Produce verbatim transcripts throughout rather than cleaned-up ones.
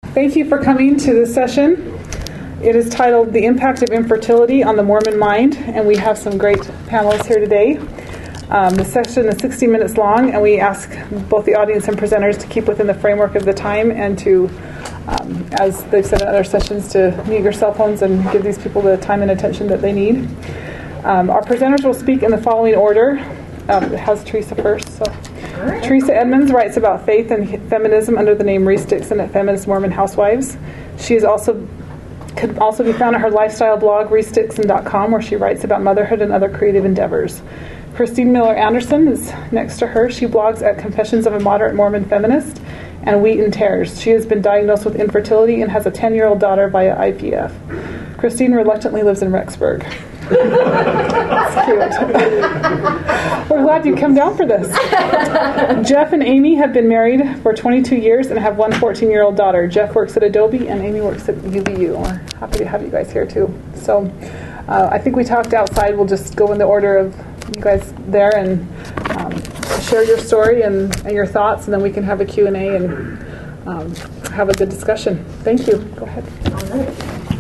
Thank you for coming to this session. It is titled The Impact of Infertility on the Mormon Mind, and we have some great panelists here today. Um, the session is sixty minutes long, and we ask both the audience and presenters to keep within the framework of the time and to, um, as they've said in other sessions, to mute your cell phones and give these people the time and attention that they need. Um, our presenters will speak in the following order. Um, it has Teresa first. So, right. Teresa Edmonds writes about faith and feminism under the name Reese Dixon at Feminist Mormon Housewives. She is also could also be found at her lifestyle blog, reese dixon dot com, where she writes about motherhood and other creative endeavors. Christine Miller Anderson is next to her. She blogs at Confessions of a Moderate Mormon Feminist and Wheat and Tares. She has been diagnosed with infertility and has a ten-year-old daughter via I V F. Christine reluctantly lives in Rexburg. That's cute. We're glad you come down for this. Jeff and Amy have been married for twenty-two years and have one fourteen-year-old daughter. Jeff works at Adobe and Amy works at U V U. We're happy to have you guys here too. So uh, I think we talked outside. We'll just go in the order of you guys there and um, share your story and, and your thoughts, and then we can have a Q and A and um, have a good discussion. Thank you. Go ahead. All right.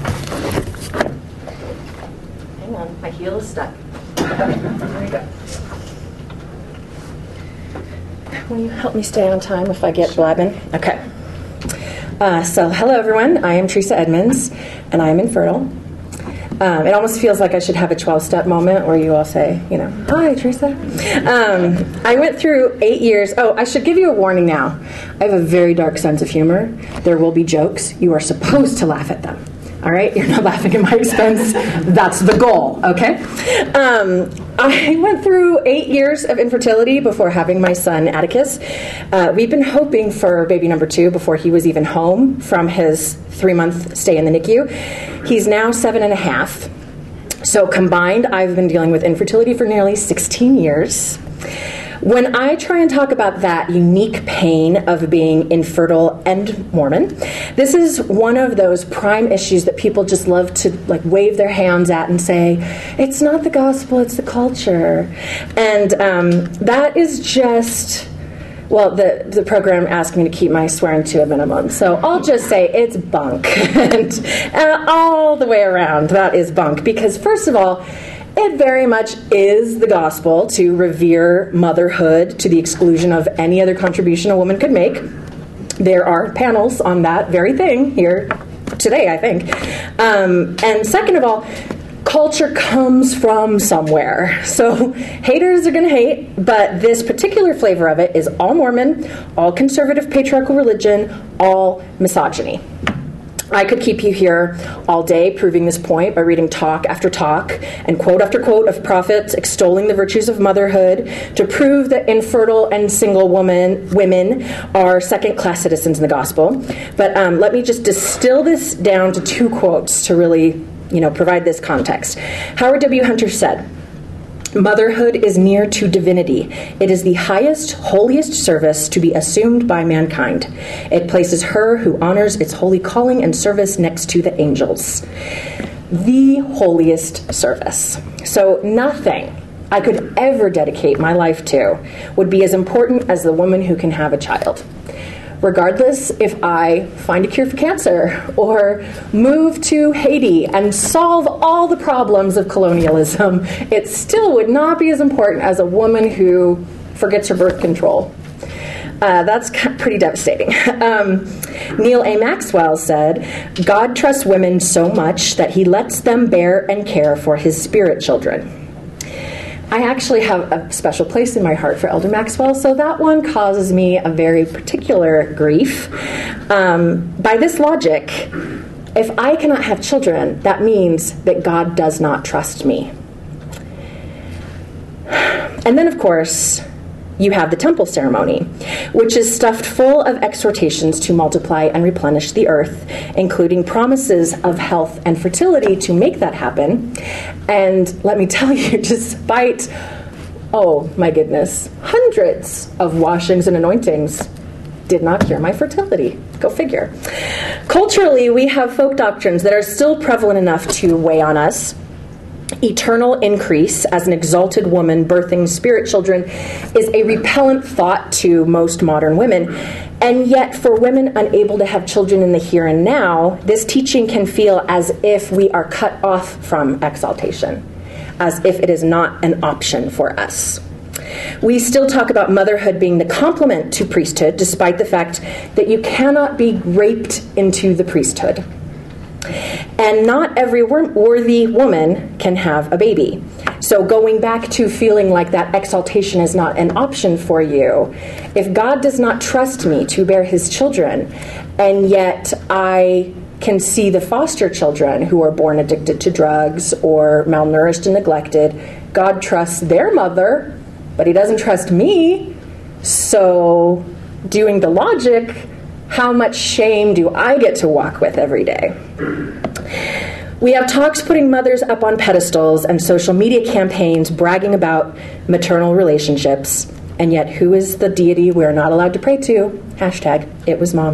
Hang on, my heel is stuck. There we go. Will you help me stay on time if I get blabbing? Okay. Uh, so, hello everyone. I am Teresa Edmonds, and I am infertile. Um, it almost feels like I should have a twelve-step moment where you all say, you know, hi, Teresa. Um, I went through eight years. Oh, I should give you a warning now. I have a very dark sense of humor. There will be jokes. You are supposed to laugh at them. All right? You're not laughing at my expense. That's the goal, okay? Um, I went through eight years of infertility before having my son, Atticus. Uh, we've been hoping for baby number two before he was even home from his three-month stay in the N I C U. He's now seven and a half. So combined, I've been dealing with infertility for nearly sixteen years. When I try and talk about that unique pain of being infertile and Mormon, this is one of those prime issues that people just love to like wave their hands at and say, it's not the gospel, it's the culture. And um, that is just, well, the, the program asked me to keep my swearing to a minimum. So I'll just say it's bunk. and uh, all the way around, that is bunk. Because first of all, it very much is the gospel to revere motherhood to the exclusion of any other contribution a woman could make. There are panels on that very thing here today, I think. Um, and second of all, culture comes from somewhere. So haters are going to hate, but this particular flavor of it is all Mormon, all conservative patriarchal religion, all misogyny. I could keep you here all day proving this point by reading talk after talk and quote after quote of prophets extolling the virtues of motherhood to prove that infertile and single woman, women are second-class citizens in the gospel. But um, let me just distill this down to two quotes to really, you know, provide this context. Howard W. Hunter said, "Motherhood is near to divinity. It is the highest, holiest service to be assumed by mankind. It places her who honors its holy calling and service next to the angels." The holiest service. So nothing I could ever dedicate my life to would be as important as the woman who can have a child. Regardless if I find a cure for cancer or move to Haiti and solve all the problems of colonialism, it still would not be as important as a woman who forgets her birth control. Uh, that's pretty devastating. Um, Neil A. Maxwell said, "God trusts women so much that he lets them bear and care for his spirit children." I actually have a special place in my heart for Elder Maxwell, so that one causes me a very particular grief. Um, by this logic, if I cannot have children, that means that God does not trust me. And then, of course, you have the temple ceremony, which is stuffed full of exhortations to multiply and replenish the earth, including promises of health and fertility to make that happen. And let me tell you, despite, oh my goodness, hundreds of washings and anointings, did not cure my fertility. Go figure. Culturally, we have folk doctrines that are still prevalent enough to weigh on us. eternal increase as an exalted woman birthing spirit children is a repellent thought to most modern women. And yet, for women unable to have children in the here and now, this teaching can feel as if we are cut off from exaltation, as if it is not an option for us. We still talk about motherhood being the complement to priesthood, despite the fact that you cannot be raped into the priesthood. And not every worthy woman can have a baby. So going back to feeling like that exaltation is not an option for you, if God does not trust me to bear his children, and yet I can see the foster children who are born addicted to drugs or malnourished and neglected, God trusts their mother, but he doesn't trust me. So doing the logic, how much shame do I get to walk with every day? We have talks putting mothers up on pedestals and social media campaigns bragging about maternal relationships. And yet, who is the deity we're not allowed to pray to? Hashtag, it was mom.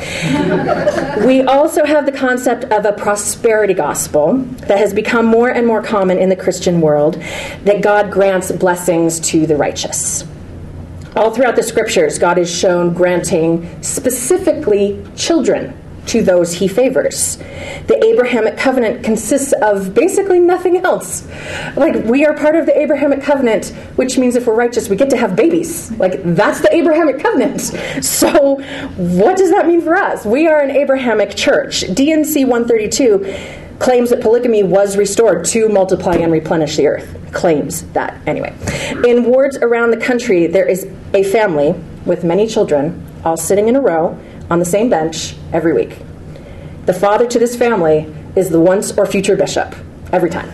We also have the concept of a prosperity gospel that has become more and more common in the Christian world, that God grants blessings to the righteous. All throughout the scriptures, God is shown granting specifically children to those he favors. The Abrahamic covenant consists of basically nothing else. Like, we are part of the Abrahamic covenant, which means if we're righteous, we get to have babies. Like, that's the Abrahamic covenant. So what does that mean for us? We are an Abrahamic church. D N C one thirty-two claims that polygamy was restored to multiply and replenish the earth. Claims that, anyway. In wards around the country, there is a family with many children, all sitting in a row on the same bench every week. The father to this family is the once or future bishop, every time.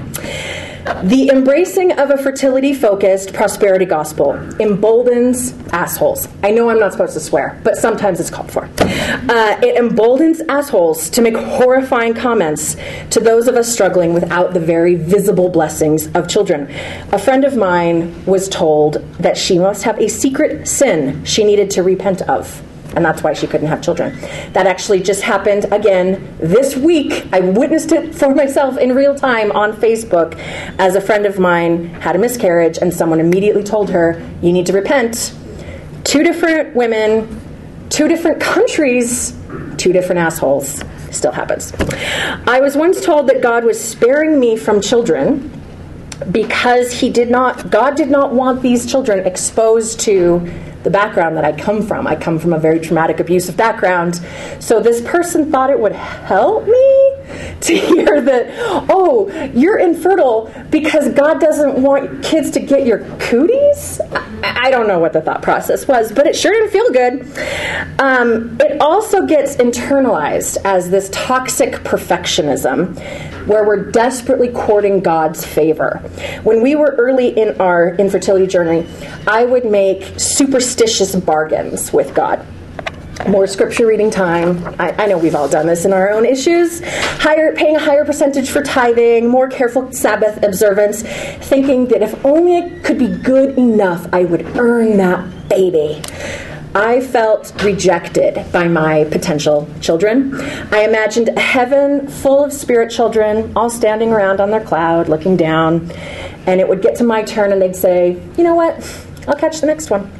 The embracing of a fertility-focused prosperity gospel emboldens assholes. I know I'm not supposed to swear, but sometimes it's called for. Uh, it emboldens assholes to make horrifying comments to those of us struggling without the very visible blessings of children. A friend of mine was told that she must have a secret sin she needed to repent of, and that's why she couldn't have children. That actually just happened again this week. I witnessed it for myself in real time on Facebook as a friend of mine had a miscarriage and someone immediately told her, you need to repent. Two different women, two different countries, two different assholes. Still happens. I was once told that God was sparing me from children because he did not, God did not want these children exposed to the background that I come from. I come from a very traumatic, abusive background. So this person thought it would help me to hear that, oh, you're infertile because God doesn't want kids to get your cooties? I, I don't know what the thought process was, but it sure didn't feel good. Um, it also gets internalized as this toxic perfectionism where we're desperately courting God's favor. When we were early in our infertility journey, I would make superstitious bargains with God. More scripture reading time. I, I know we've all done this in our own issues. Higher, paying a higher percentage for tithing, more careful Sabbath observance, thinking that if only I could be good enough, I would earn that baby. I felt rejected by my potential children. I imagined a heaven full of spirit children, all standing around on their cloud, looking down, and it would get to my turn and they'd say, you know what, I'll catch the next one.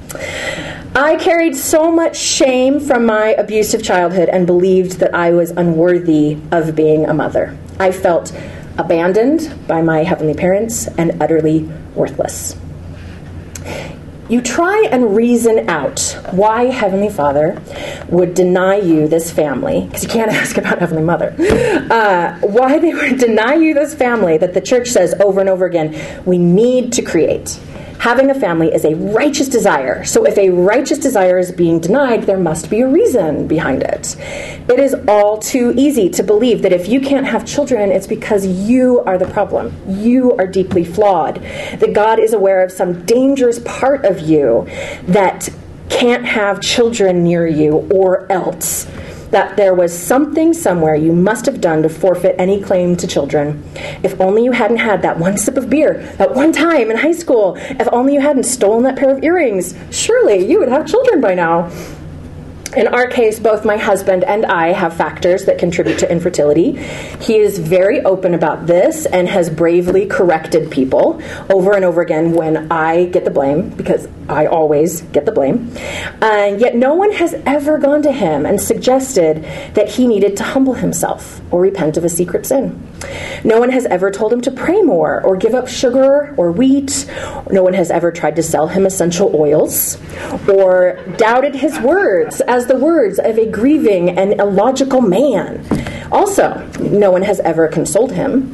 I carried so much shame from my abusive childhood and believed that I was unworthy of being a mother. I felt abandoned by my heavenly parents and utterly worthless. You try and reason out why Heavenly Father would deny you this family, because you can't ask about Heavenly Mother, uh, why they would deny you this family that the church says over and over again, we need to create. Having a family is a righteous desire. So if a righteous desire is being denied, there must be a reason behind it. It is all too easy to believe that if you can't have children, it's because you are the problem. You are deeply flawed. That God is aware of some dangerous part of you that can't have children near you, or else. That there was something somewhere you must have done to forfeit any claim to children. If only you hadn't had that one sip of beer, that one time in high school. If only you hadn't stolen that pair of earrings. Surely you would have children by now. In our case, both my husband and I have factors that contribute to infertility. He is very open about this and has bravely corrected people over and over again when I get the blame, because I always get the blame. Uh, yet no one has ever gone to him and suggested that he needed to humble himself or repent of a secret sin. No one has ever told him to pray more or give up sugar or wheat. No one has ever tried to sell him essential oils or doubted his words as the words of a grieving and illogical man. Also, no one has ever consoled him.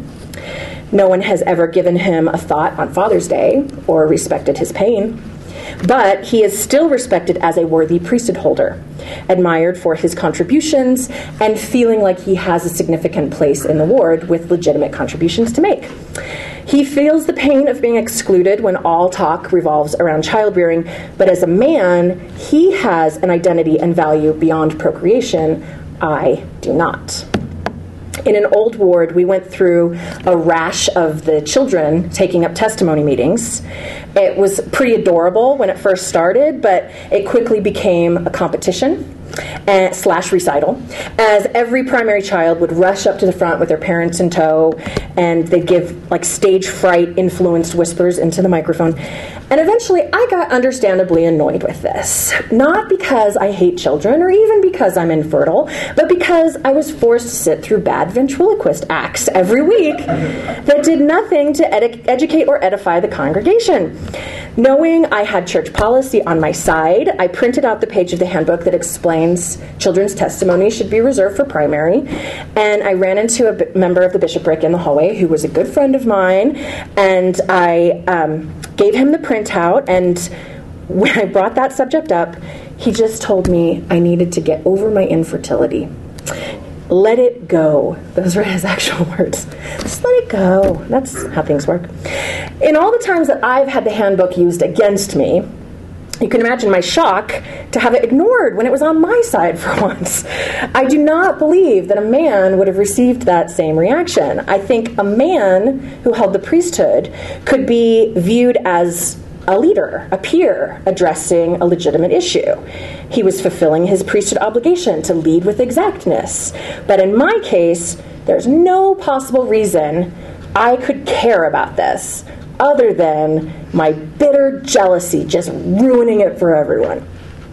No one has ever given him a thought on Father's Day or respected his pain. But he is still respected as a worthy priesthood holder, admired for his contributions, and feeling like he has a significant place in the ward with legitimate contributions to make. He feels the pain of being excluded when all talk revolves around childbearing, but as a man, he has an identity and value beyond procreation. I do not. In an old ward, we went through a rash of the children taking up testimony meetings. It was pretty adorable when it first started, but it quickly became a competition and slash recital, as every primary child would rush up to the front with their parents in tow, and they'd give like stage fright influenced whispers into the microphone. And eventually I got understandably annoyed with this, not because I hate children or even because I'm infertile, but because I was forced to sit through bad ventriloquist acts every week that did nothing to ed- educate or edify the congregation. Knowing I had church policy on my side, I printed out the page of the handbook that explains children's testimony should be reserved for primary, and I ran into a b- member of the bishopric in the hallway who was a good friend of mine, and I um, gave him the printout, and when I brought that subject up, he just told me I needed to get over my infertility. Let it go. Those were his actual words. Just let it go. That's how things work. In all the times that I've had the handbook used against me, you can imagine my shock to have it ignored when it was on my side for once. I do not believe that a man would have received that same reaction. I think a man who held the priesthood could be viewed as a leader, a peer, addressing a legitimate issue. He was fulfilling his priesthood obligation to lead with exactness. But in my case, there's no possible reason I could care about this other than my bitter jealousy just ruining it for everyone.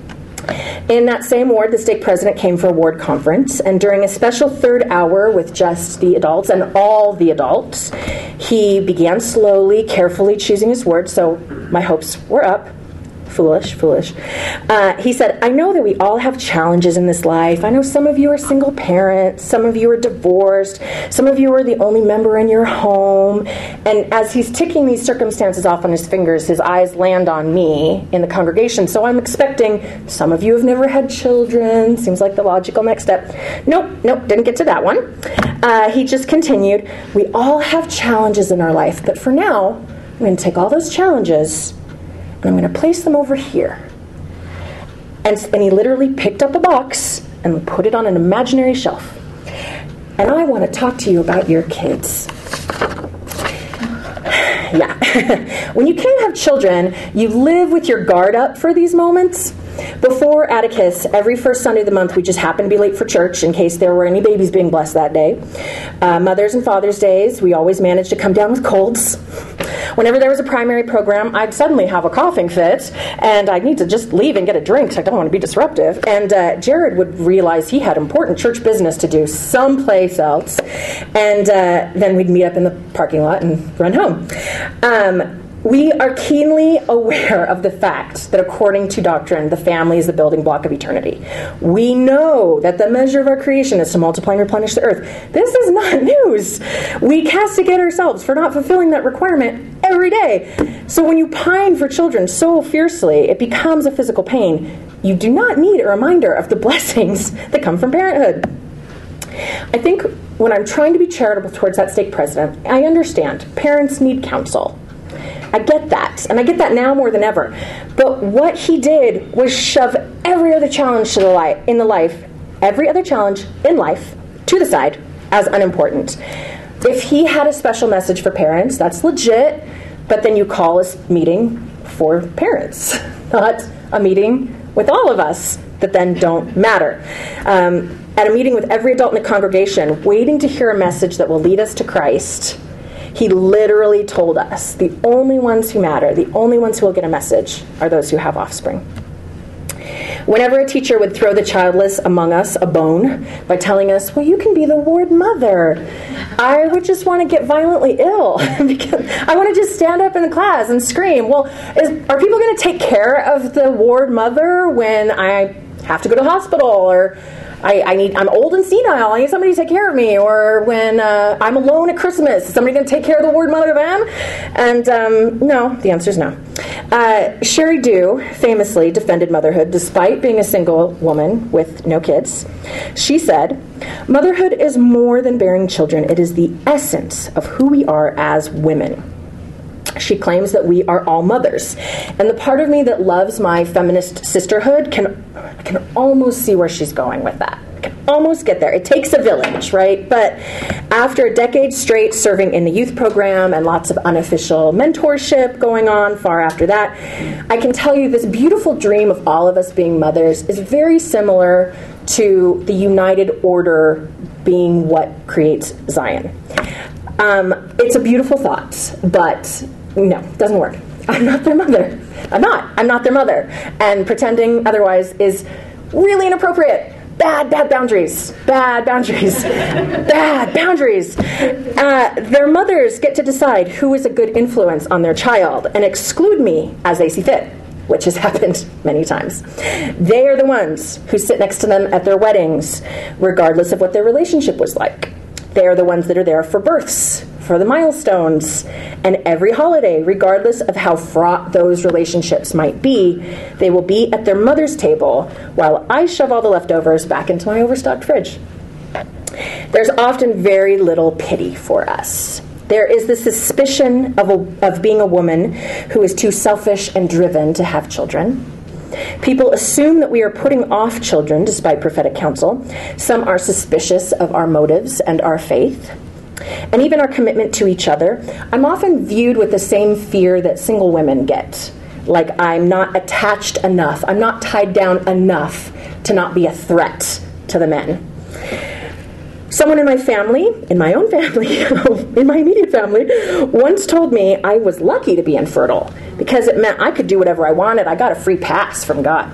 In that same ward, the stake president came for a ward conference, and during a special third hour with just the adults and all the adults, he began slowly, carefully choosing his words, so my hopes were up. Foolish, foolish. Uh, he said, I know that we all have challenges in this life. I know some of you are single parents, some of you are divorced, some of you are the only member in your home. And as he's ticking these circumstances off on his fingers, his eyes land on me in the congregation. So I'm expecting some of you have never had children. Seems like the logical next step. Nope, nope, didn't get to that one. Uh, he just continued, we all have challenges in our life, but for now, I'm going to take all those challenges and I'm going to place them over here. And, and he literally picked up a box and put it on an imaginary shelf. And I want to talk to you about your kids. Yeah. When you can't have children, you live with your guard up for these moments. Before Atticus, every first Sunday of the month, we just happened to be late for church in case there were any babies being blessed that day. Uh, Mother's and Father's Days, we always managed to come down with colds. Whenever there was a primary program, I'd suddenly have a coughing fit, and I'd need to just leave and get a drink because I don't want to be disruptive. And uh, Jared would realize he had important church business to do someplace else, and uh, then we'd meet up in the parking lot and run home. Um, We are keenly aware of the fact that according to doctrine, the family is the building block of eternity. We know that the measure of our creation is to multiply and replenish the earth. This is not news. We castigate ourselves for not fulfilling that requirement every day. So when you pine for children so fiercely, it becomes a physical pain. You do not need a reminder of the blessings that come from parenthood. I think when I'm trying to be charitable towards that stake president, I understand parents need counsel. I get that, and I get that now more than ever. But what he did was shove every other challenge to the li- in the life, every other challenge in life, to the side as unimportant. If he had a special message for parents, that's legit, but then you call a meeting for parents, not a meeting with all of us that then don't matter. Um, at a meeting with every adult in the congregation, waiting to hear a message that will lead us to Christ, he literally told us the only ones who matter, the only ones who will get a message, are those who have offspring. Whenever a teacher would throw the childless among us a bone by telling us, well, you can be the ward mother, I would just want to get violently ill because I want to just stand up in the class and scream, well, is, are people going to take care of the ward mother when I have to go to the hospital, or I, I need, I'm old and senile, I need somebody to take care of me, or when uh, I'm alone at Christmas, is somebody going to take care of the ward mother then? And um, no, the answer is no. Uh, Sherry Dew famously defended motherhood despite being a single woman with no kids. She said, "Motherhood is more than bearing children. It is the essence of who we are as women." She claims that we are all mothers. And the part of me that loves my feminist sisterhood can can almost see where she's going with that. Can almost get there. It takes a village, right? But after a decade straight serving in the youth program and lots of unofficial mentorship going on far after that, I can tell you this beautiful dream of all of us being mothers is very similar to the united order being what creates Zion. Um, it's a beautiful thought, but no, it doesn't work. I'm not their mother. I'm not. I'm not their mother. And pretending otherwise is really inappropriate. Bad, bad boundaries. Bad boundaries. Bad boundaries. Uh, their mothers get to decide who is a good influence on their child and exclude me as they see fit, which has happened many times. They are the ones who sit next to them at their weddings, regardless of what their relationship was like. They are the ones that are there for births, for the milestones, and every holiday, regardless of how fraught those relationships might be, they will be at their mother's table while I shove all the leftovers back into my overstocked fridge. There's often very little pity for us. There is the suspicion of, a, of being a woman who is too selfish and driven to have children. People assume that we are putting off children despite prophetic counsel. Some are suspicious of our motives and our faith, and even our commitment to each other. I'm often viewed with the same fear that single women get, like I'm not attached enough, I'm not tied down enough to not be a threat to the men. Someone in my family, in my own family, in my immediate family, once told me I was lucky to be infertile because it meant I could do whatever I wanted. I got a free pass from God.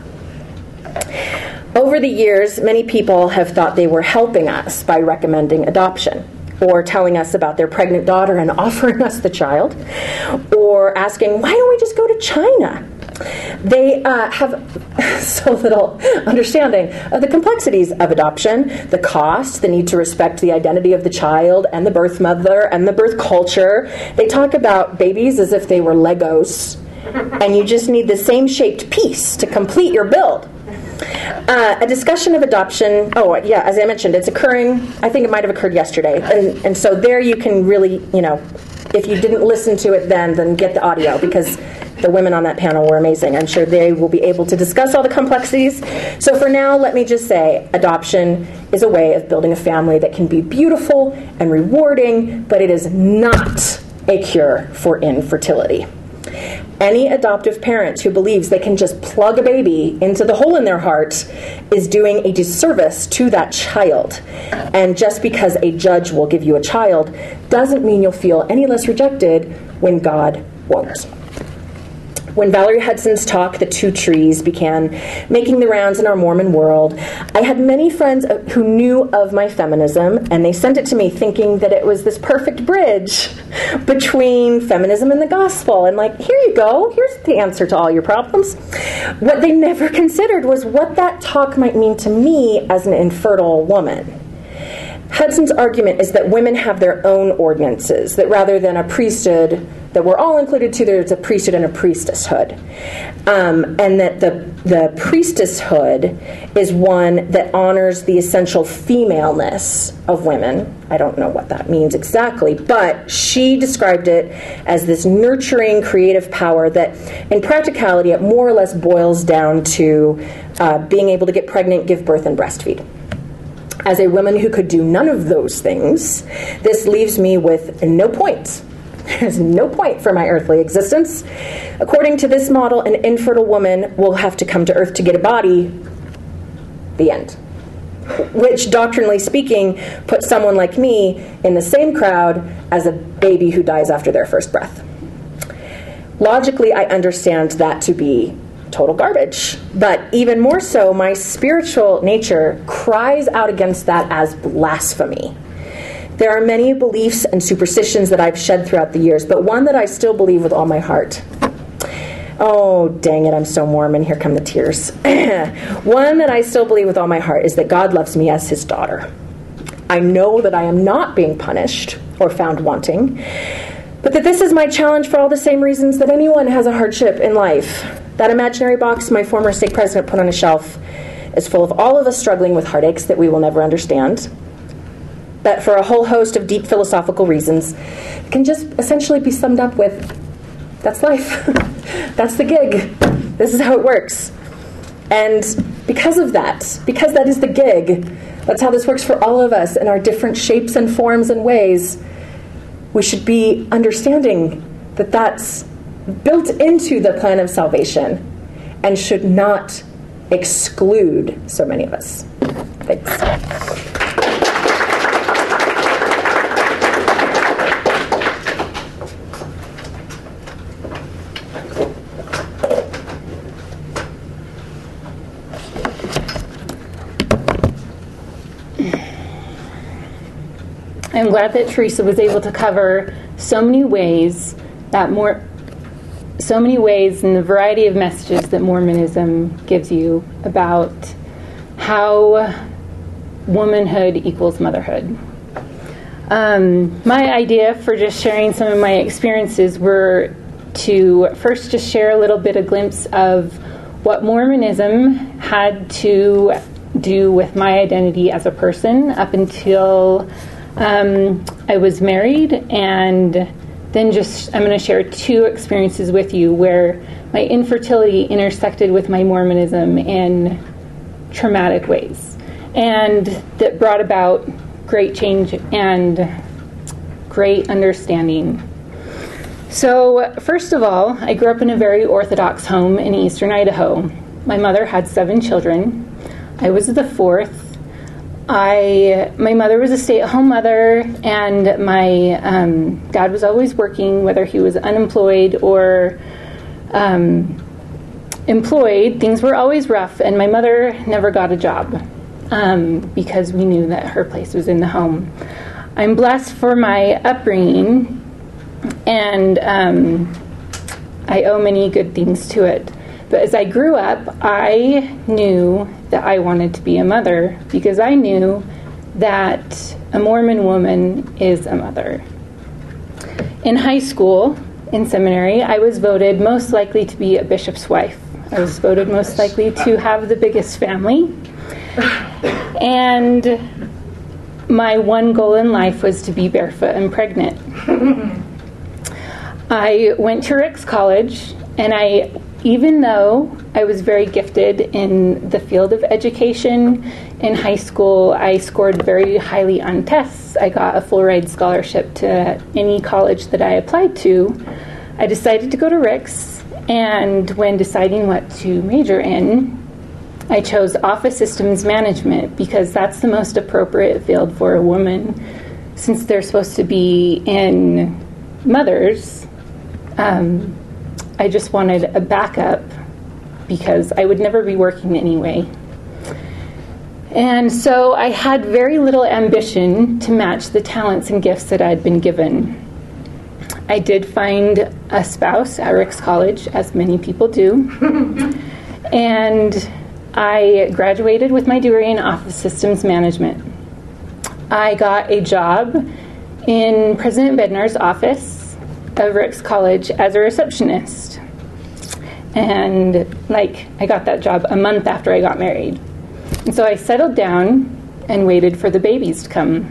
Over the years, many people have thought they were helping us by recommending adoption, or telling us about their pregnant daughter and offering us the child, or asking, why don't we just go to China? They uh, have so little understanding of the complexities of adoption, the cost, the need to respect the identity of the child and the birth mother and the birth culture. They talk about babies as if they were Legos, and you just need the same shaped piece to complete your build. Uh, a discussion of adoption, oh, yeah, as I mentioned, it's occurring, I think it might have occurred yesterday. And, and so there you can really, you know, if you didn't listen to it then, then get the audio, because the women on that panel were amazing. I'm sure they will be able to discuss all the complexities. So for now, let me just say, adoption is a way of building a family that can be beautiful and rewarding, but it is not a cure for infertility. Any adoptive parent who believes they can just plug a baby into the hole in their heart is doing a disservice to that child. And just because a judge will give you a child doesn't mean you'll feel any less rejected when God won't. When Valerie Hudson's talk, The Two Trees, began making the rounds in our Mormon world, I had many friends who knew of my feminism, and they sent it to me thinking that it was this perfect bridge between feminism and the gospel. And like, here you go, here's the answer to all your problems. What they never considered was what that talk might mean to me as an infertile woman. Hudson's argument is that women have their own ordinances, that rather than a priesthood that we're all included to, there's a priesthood and a priestesshood. Um, and that the, the priestesshood is one that honors the essential femaleness of women. I don't know what that means exactly, but she described it as this nurturing, creative power that, in practicality, it more or less boils down to uh, being able to get pregnant, give birth, and breastfeed. As a woman who could do none of those things, this leaves me with no point. There's no point for my earthly existence. According to this model, an infertile woman will have to come to earth to get a body, The end. Which, doctrinally speaking, puts someone like me in the same crowd as a baby who dies after their first breath. Logically, I understand that to be total garbage. But even more so, my spiritual nature cries out against that as blasphemy. There are many beliefs and superstitions that I've shed throughout the years, but one that I still believe with all my heart. Oh, dang it, I'm so Mormon. Here come the tears. One that I still believe with all my heart is that God loves me as his daughter. I know that I am not being punished or found wanting, but that this is my challenge for all the same reasons that anyone has a hardship in life. That imaginary box my former stake president put on a shelf is full of all of us struggling with heartaches that we will never understand. That for a whole host of deep philosophical reasons, it can just essentially be summed up with, that's life. That's the gig. This is how it works. And because of that, because that is the gig, that's how this works for all of us in our different shapes and forms and ways, we should be understanding that that's built into the plan of salvation and should not exclude so many of us. Thanks. I'm glad that Teresa was able to cover so many ways that more, so many ways in the variety of messages that Mormonism gives you about how womanhood equals motherhood. Um, my idea for just sharing some of my experiences were to first just share a little bit of glimpse of what Mormonism had to do with my identity as a person up until Um, I was married, and then just I'm going to share two experiences with you where my infertility intersected with my Mormonism in traumatic ways, and that brought about great change and great understanding. So, first of all, I grew up in a very Orthodox home in eastern Idaho. My mother had seven children. I was the fourth. I, my mother was a stay-at-home mother, and my um, dad was always working, whether he was unemployed or um, employed. Things were always rough, and my mother never got a job um, because we knew that her place was in the home. I'm blessed for my upbringing, and um, I owe many good things to it. But as I grew up, I knew that I wanted to be a mother because I knew that a Mormon woman is a mother. In high school, in seminary, I was voted most likely to be a bishop's wife. I was voted most likely to have the biggest family. And my one goal in life was to be barefoot and pregnant. I went to Ricks College, and I Even though I was very gifted in the field of education, in high school I scored very highly on tests. I got a full ride scholarship to any college that I applied to. I decided to go to Ricks, and when deciding what to major in, I chose office systems management because that's the most appropriate field for a woman, since they're supposed to be in mothers. Um, I just wanted a backup because I would never be working anyway. And so I had very little ambition to match the talents and gifts that I'd been given. I did find a spouse at Ricks College, as many people do. And I graduated with my degree in office systems management. I got a job in President Bednar's office of Ricks College as a receptionist. And like I got that job a month after I got married. And so I settled down and waited for the babies to come.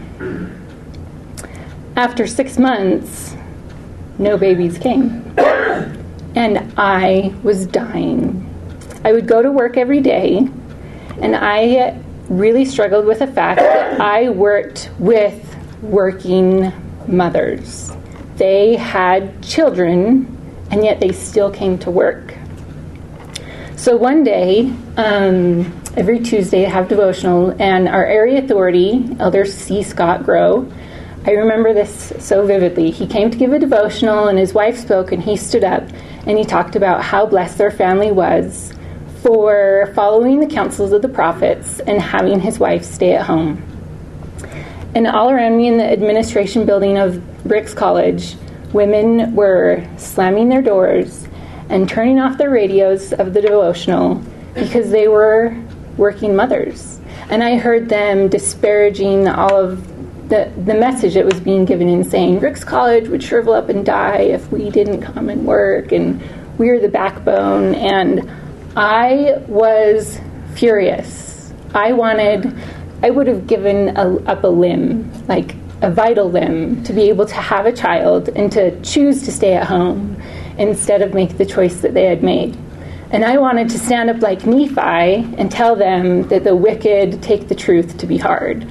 After six months, no babies came. And I was dying. I would go to work every day, and I really struggled with the fact that I worked with working mothers. They had children, and yet they still came to work. So one day, um, every Tuesday to have devotional, and our area authority, Elder C. Scott Grow, I remember this so vividly. He came to give a devotional, and his wife spoke, and he stood up, and he talked about how blessed their family was for following the counsels of the prophets and having his wife stay at home. And all around me in the administration building of Ricks College, women were slamming their doors and turning off their radios of the devotional because they were working mothers. And I heard them disparaging all of the, the message that was being given and saying, Ricks College would shrivel up and die if we didn't come and work, and we're the backbone. And I was furious. I wanted, I would have given a, up a limb, like a vital limb, to be able to have a child and to choose to stay at home instead of make the choice that they had made. And I wanted to stand up like Nephi and tell them that the wicked take the truth to be hard.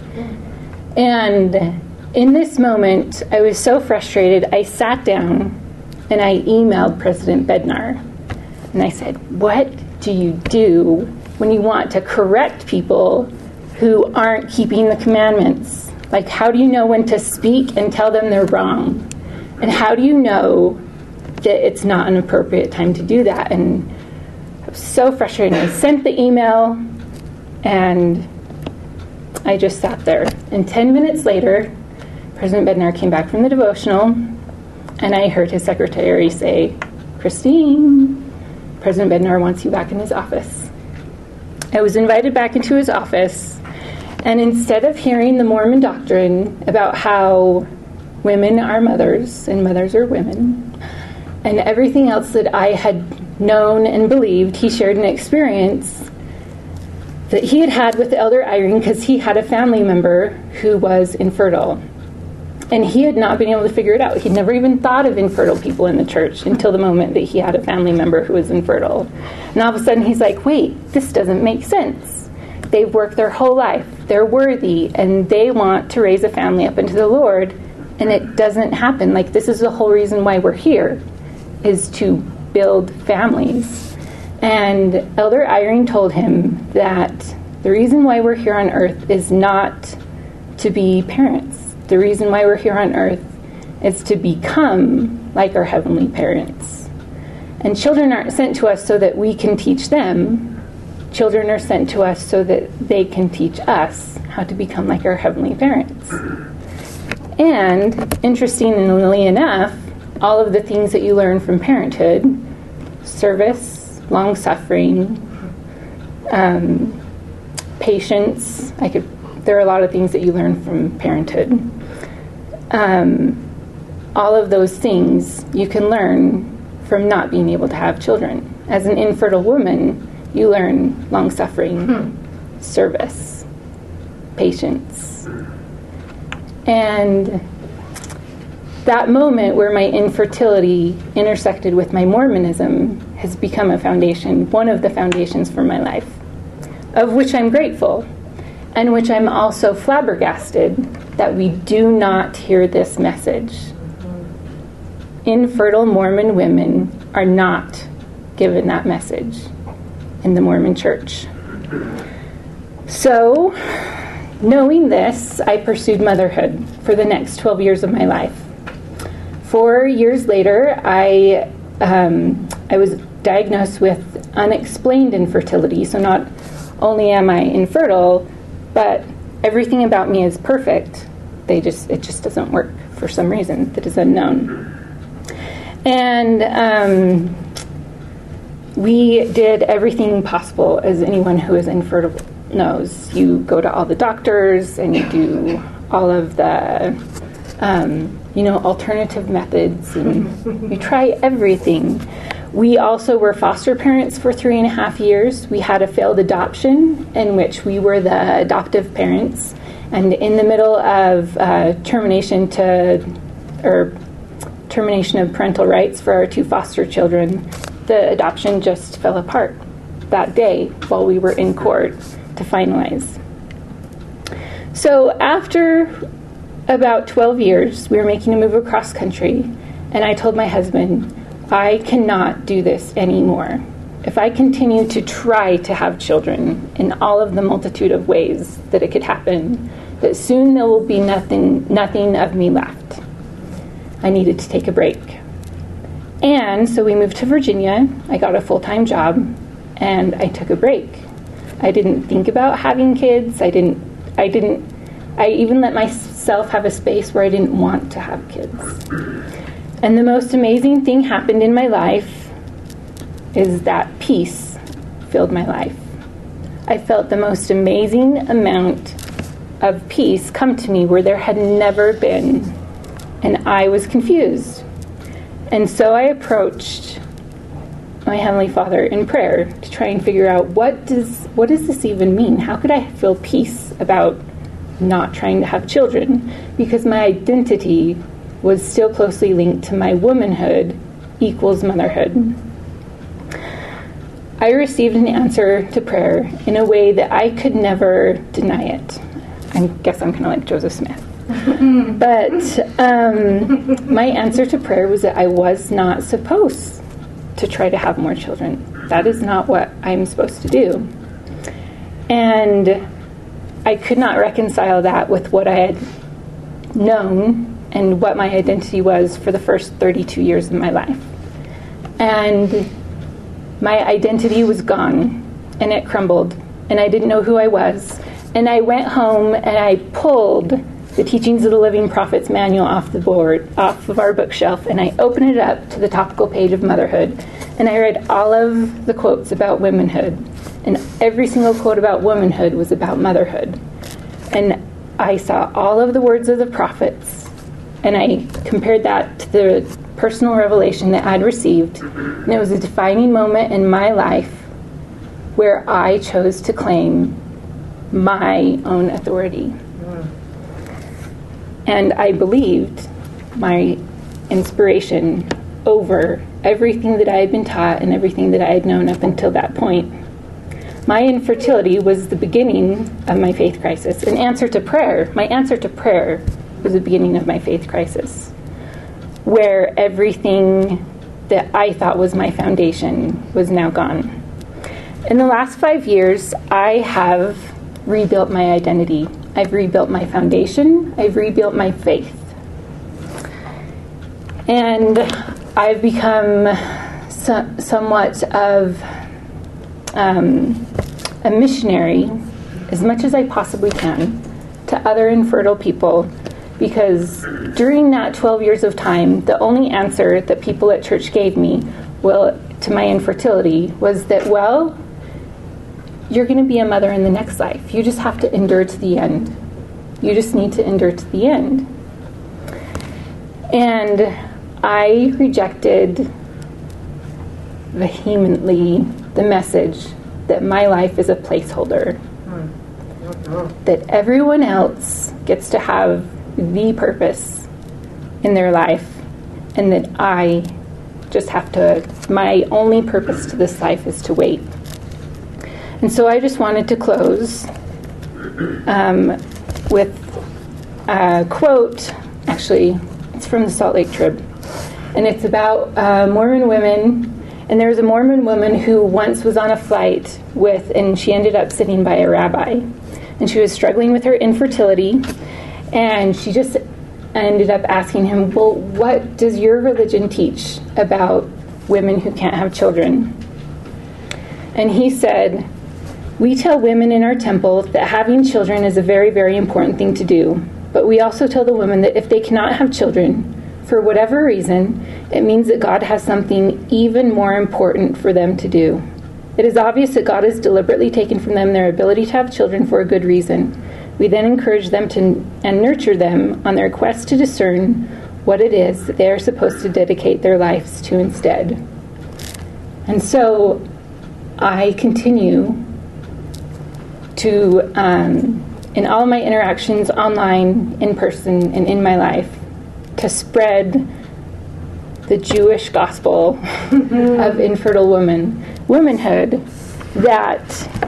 And in this moment, I was so frustrated, I sat down and I emailed President Bednar. And I said, what do you do when you want to correct people who aren't keeping the commandments? Like, how do you know when to speak and tell them they're wrong? And how do you know that it's not an appropriate time to do that? And I was so frustrated. I sent the email, and I just sat there. And ten minutes later, President Bednar came back from the devotional, and I heard his secretary say, Christine, President Bednar wants you back in his office. I was invited back into his office, and instead of hearing the Mormon doctrine about how women are mothers and mothers are women, and everything else that I had known and believed, he shared an experience that he had had with Elder Irene because he had a family member who was infertile. And he had not been able to figure it out. He'd never even thought of infertile people in the church until the moment that he had a family member who was infertile. And all of a sudden he's like, wait, this doesn't make sense. They've worked their whole life. They're worthy, and they want to raise a family up into the Lord, and it doesn't happen. Like, this is the whole reason why we're here, is to build families. And Elder Irene told him that the reason why we're here on earth is not to be parents. The reason why we're here on earth is to become like our heavenly parents. And children aren't sent to us so that we can teach them. Children are sent to us so that they can teach us how to become like our heavenly parents. And interestingly enough, all of the things that you learn from parenthood, service, long-suffering, um, patience, I could, there are a lot of things that you learn from parenthood. Um, all of those things you can learn from not being able to have children. As an infertile woman, you learn long-suffering, hmm. service, patience. And that moment where my infertility intersected with my Mormonism has become a foundation, one of the foundations for my life, of which I'm grateful, and which I'm also flabbergasted that we do not hear this message. Infertile Mormon women are not given that message in the Mormon Church. So, knowing this, I pursued motherhood for the next twelve years of my life. Four years later, I um, I was diagnosed with unexplained infertility. So not only am I infertile, but everything about me is perfect. They just it just doesn't work for some reason that is unknown. And um, we did everything possible, as anyone who is infertile knows. You go to all the doctors and you do all of the, um, you know, alternative methods, and you try everything. We also were foster parents for three and a half years. We had a failed adoption in which we were the adoptive parents, and in the middle of uh, termination to, or termination of parental rights for our two foster children, the adoption just fell apart that day while we were in court to finalize. So after about twelve years, we were making a move across country, and I told my husband, I cannot do this anymore. if I continue to try to have children in all of the multitude of ways that it could happen, that soon there will be nothing, nothing of me left. I needed to take a break. And so we moved to Virginia. I got a full-time job, and I took a break. I didn't think about having kids. I didn't, I didn't, I even let myself have a space where I didn't want to have kids. And the most amazing thing happened in my life is that peace filled my life. I felt the most amazing amount of peace come to me where there had never been, and I was confused. And so I approached my Heavenly Father in prayer to try and figure out what does what does this even mean? How could I feel peace about not trying to have children? Because my identity was still closely linked to my womanhood equals motherhood. I received an answer to prayer in a way that I could never deny it. I guess I'm kind of like Joseph Smith. But um, my answer to prayer was that I was not supposed to try to have more children. That is not what I'm supposed to do. And I could not reconcile that with what I had known and what my identity was for the first thirty-two years of my life. And my identity was gone, and it crumbled, and I didn't know who I was. And I went home and I pulled the Teachings of the Living Prophets manual off the board, off of our bookshelf, and I opened it up to the topical page of motherhood. And I read all of the quotes about womanhood, and every single quote about womanhood was about motherhood. And I saw all of the words of the prophets, and I compared that to the personal revelation that I'd received, and it was a defining moment in my life where I chose to claim my own authority. And I believed my inspiration over everything that I had been taught and everything that I had known up until that point. My infertility was the beginning of my faith crisis. An answer to prayer, my answer to prayer was the beginning of my faith crisis, where everything that I thought was my foundation was now gone. In the last five years, I have rebuilt my identity. I've rebuilt my foundation. I've rebuilt my faith. And I've become so, somewhat of um, a missionary, as much as I possibly can, to other infertile people, because during that twelve years of time, the only answer that people at church gave me, well, to my infertility was that, well, you're going to be a mother in the next life. You just have to endure to the end. You just need to endure to the end. And I rejected vehemently the message that my life is a placeholder. Mm-hmm. That everyone else gets to have the purpose in their life, and that I just have to, my only purpose to this life is to wait. And so I just wanted to close um, with a quote. Actually, it's from the Salt Lake Trib, and it's about uh, Mormon women. And there was a Mormon woman who once was on a flight with, and she ended up sitting by a rabbi, and she was struggling with her infertility, and she just ended up asking him, well, what does your religion teach about women who can't have children? And he said, we tell women in our temple that having children is a very, very important thing to do. But we also tell the women that if they cannot have children, for whatever reason, it means that God has something even more important for them to do. It is obvious that God has deliberately taken from them their ability to have children for a good reason. We then encourage them to and nurture them on their quest to discern what it is that they are supposed to dedicate their lives to instead. And so I continue to, um, in all my interactions online, in person, and in my life, to spread the Jewish gospel of infertile woman, womanhood, that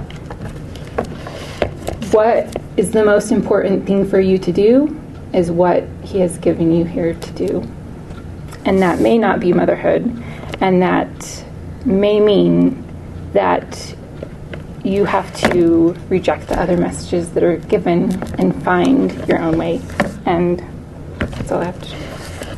what is the most important thing for you to do is what he has given you here to do. And that may not be motherhood, and that may mean that you have to reject the other messages that are given and find your own way. And that's all I have to share.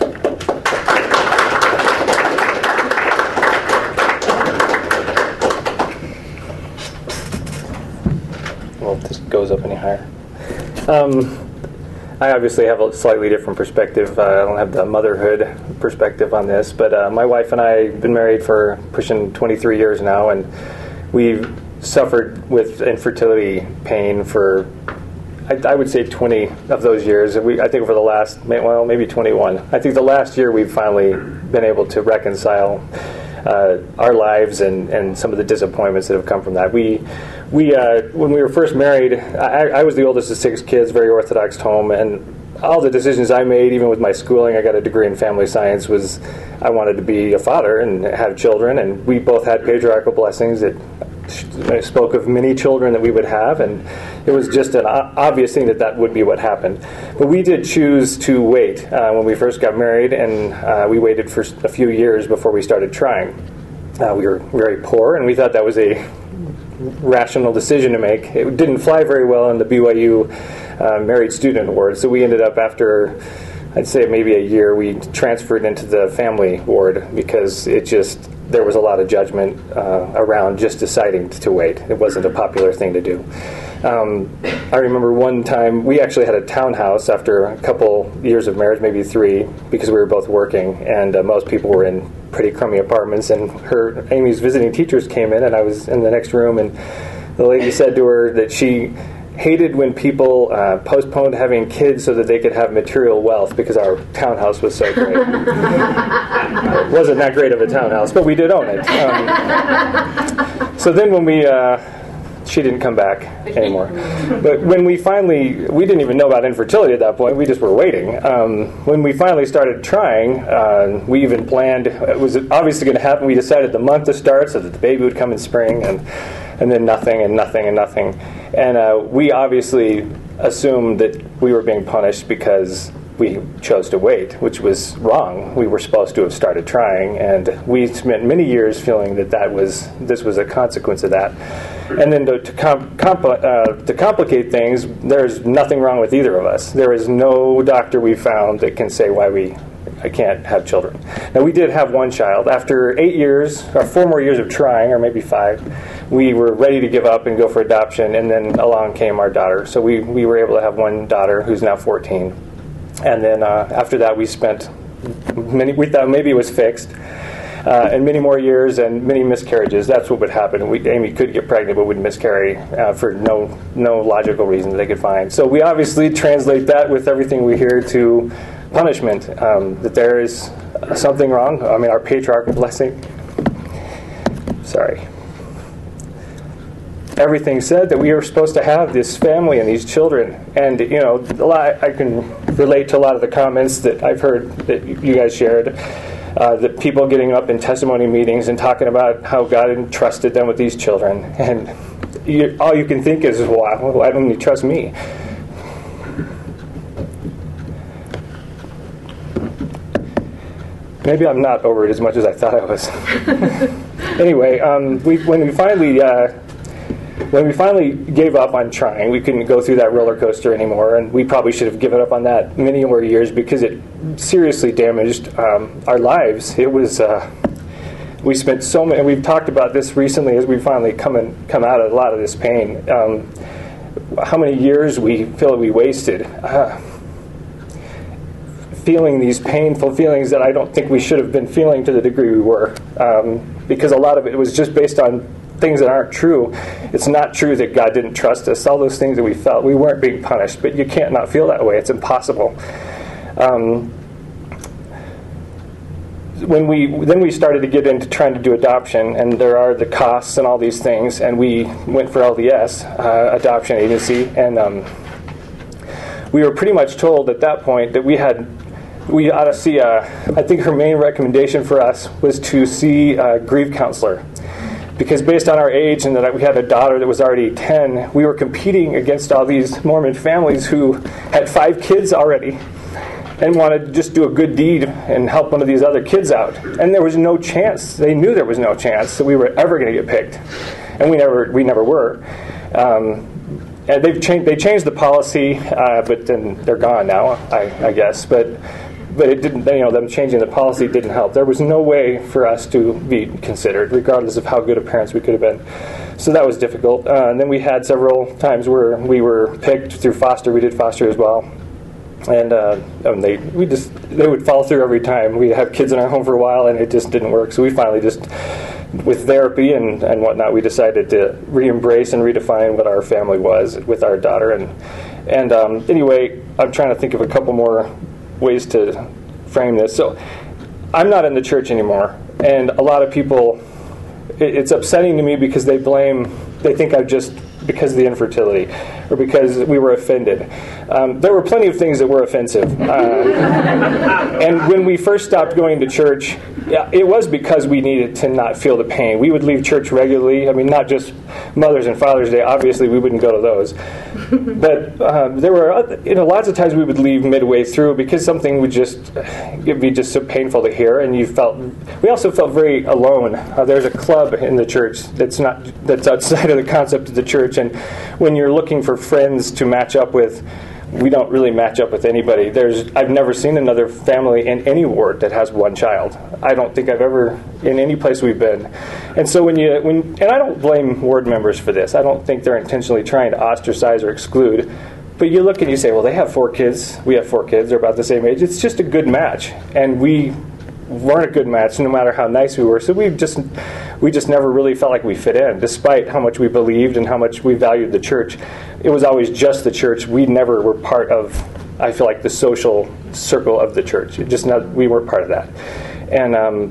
Well, if this goes up any higher. Um, I obviously have a slightly different perspective. Uh, I don't have the motherhood perspective on this, but uh, my wife and I have been married for pushing twenty-three years now, and we've suffered with infertility pain for, I, I would say, twenty of those years. We, I think over the last, well, maybe twenty-one. I think the last year we've finally been able to reconcile uh, our lives and, and some of the disappointments that have come from that. We, we uh, when we were first married, I, I was the oldest of six kids, very Orthodox home, and all the decisions I made, even with my schooling, I got a degree in family science, was I wanted to be a father and have children, and we both had patriarchal blessings that I spoke of many children that we would have, and it was just an obvious thing that that would be what happened. But we did choose to wait uh, when we first got married, and uh, we waited for a few years before we started trying. Uh, we were very poor, and we thought that was a rational decision to make. It didn't fly very well in the B Y U uh, Married Student Award, so we ended up, after I'd say maybe a year, we transferred into the family ward because it just, there was a lot of judgment uh, around just deciding to wait. It wasn't a popular thing to do. Um, I remember one time, we actually had a townhouse after a couple years of marriage, maybe three, because we were both working, and uh, most people were in pretty crummy apartments, and her, Amy's visiting teachers came in, and I was in the next room, and the lady said to her that she hated when people uh, postponed having kids so that they could have material wealth because our townhouse was so great. It wasn't that great of a townhouse, but we did own it. Um, so then when we, uh, she didn't come back anymore. But when we finally, we didn't even know about infertility at that point, we just were waiting. Um, when we finally started trying, uh, we even planned, it was obviously going to happen, we decided the month to start so that the baby would come in spring, and and then nothing and nothing and nothing. And uh, we obviously assumed that we were being punished because we chose to wait, which was wrong. We were supposed to have started trying, and we spent many years feeling that that was this was a consequence of that. And then to, to, com- compl- uh, to complicate things, there's nothing wrong with either of us. There is no doctor we found that can say why we I can't have children. Now, we did have one child. After eight years, or four more years of trying, or maybe five, we were ready to give up and go for adoption, and then along came our daughter. So we, we were able to have one daughter who's now fourteen. And then uh, after that, we spent many, we thought maybe it was fixed, uh, and many more years and many miscarriages. That's what would happen. We, Amy could get pregnant but would miscarry uh, for no no logical reason that they could find. So we obviously translate that with everything we hear to punishment, um, that there is something wrong. I mean, our patriarchal blessing. Sorry. Everything said that we are supposed to have this family and these children. And, you know, a lot, I can relate to a lot of the comments that I've heard that you guys shared, uh, that people getting up in testimony meetings and talking about how God entrusted them with these children. And you, all you can think is, why, why don't you trust me? Maybe I'm not over it as much as I thought I was. Anyway, um, we, when we finally uh, when we finally gave up on trying, we couldn't go through that roller coaster anymore, and we probably should have given up on that many more years because it seriously damaged um, our lives. It was uh, we spent so many. And we've talked about this recently as we finally come and come out of a lot of this pain. Um, how many years we feel that we wasted. Uh, feeling these painful feelings that I don't think we should have been feeling to the degree we were, um, because a lot of it was just based on things that aren't true. It's not true that God didn't trust us. All those things that we felt, we weren't being punished, but you can't not feel that way. It's impossible. Um, when we then we started to get into trying to do adoption, and there are the costs and all these things, and we went for L D S, uh, adoption agency, and um, we were pretty much told at that point that we had we ought to see a, I think her main recommendation for us was to see a grief counselor. Because based on our age and that we had a daughter that was already ten, we were competing against all these Mormon families who had five kids already. and wanted to just do a good deed and help one of these other kids out. And there was no chance. They knew there was no chance that we were ever going to get picked, and we never we never were. Um, and they've changed they changed the policy, uh, but then they're gone now, I, I guess. But but it didn't. You know, them changing the policy didn't help. There was no way for us to be considered, regardless of how good of parents we could have been. So that was difficult. Uh, and then we had several times where we were picked through foster. We did foster as well. And uh, and they we just they would fall through every time. We'd have kids in our home for a while, and it just didn't work. So we finally just, with therapy and, and whatnot, we decided to re-embrace and redefine what our family was with our daughter. And and um, anyway, I'm trying to think of a couple more ways to frame this. So I'm not in the church anymore, and a lot of people, it, it's upsetting to me because they blame, they think I've just, because of the infertility, or because we were offended. Um, there were plenty of things that were offensive. Uh, and when we first stopped going to church, yeah, it was because we needed to not feel the pain. We would leave church regularly. I mean, not just Mother's and Father's Day. Obviously, we wouldn't go to those. But um, there were, other, you know, lots of times we would leave midway through because something would just, it'd be just so painful to hear. And you felt, we also felt very alone. Uh, there's a club in the church that's not, that's outside of the concept of the church. And when you're looking for friends to match up with, we don't really match up with anybody. There's, I've never seen another family in any ward that has one child. I don't think I've ever, in any place we've been. And so when you, when, and I don't blame ward members for this. I don't think they're intentionally trying to ostracize or exclude. But you look and you say, well, they have four kids. We have four kids. They're about the same age. It's just a good match. And we weren't a good match no matter how nice we were. So we just we just never really felt like we fit in, despite how much we believed and how much we valued the church. It was always just the church. We never were part of, I feel like, the social circle of the church. It just not, we weren't part of that. And um,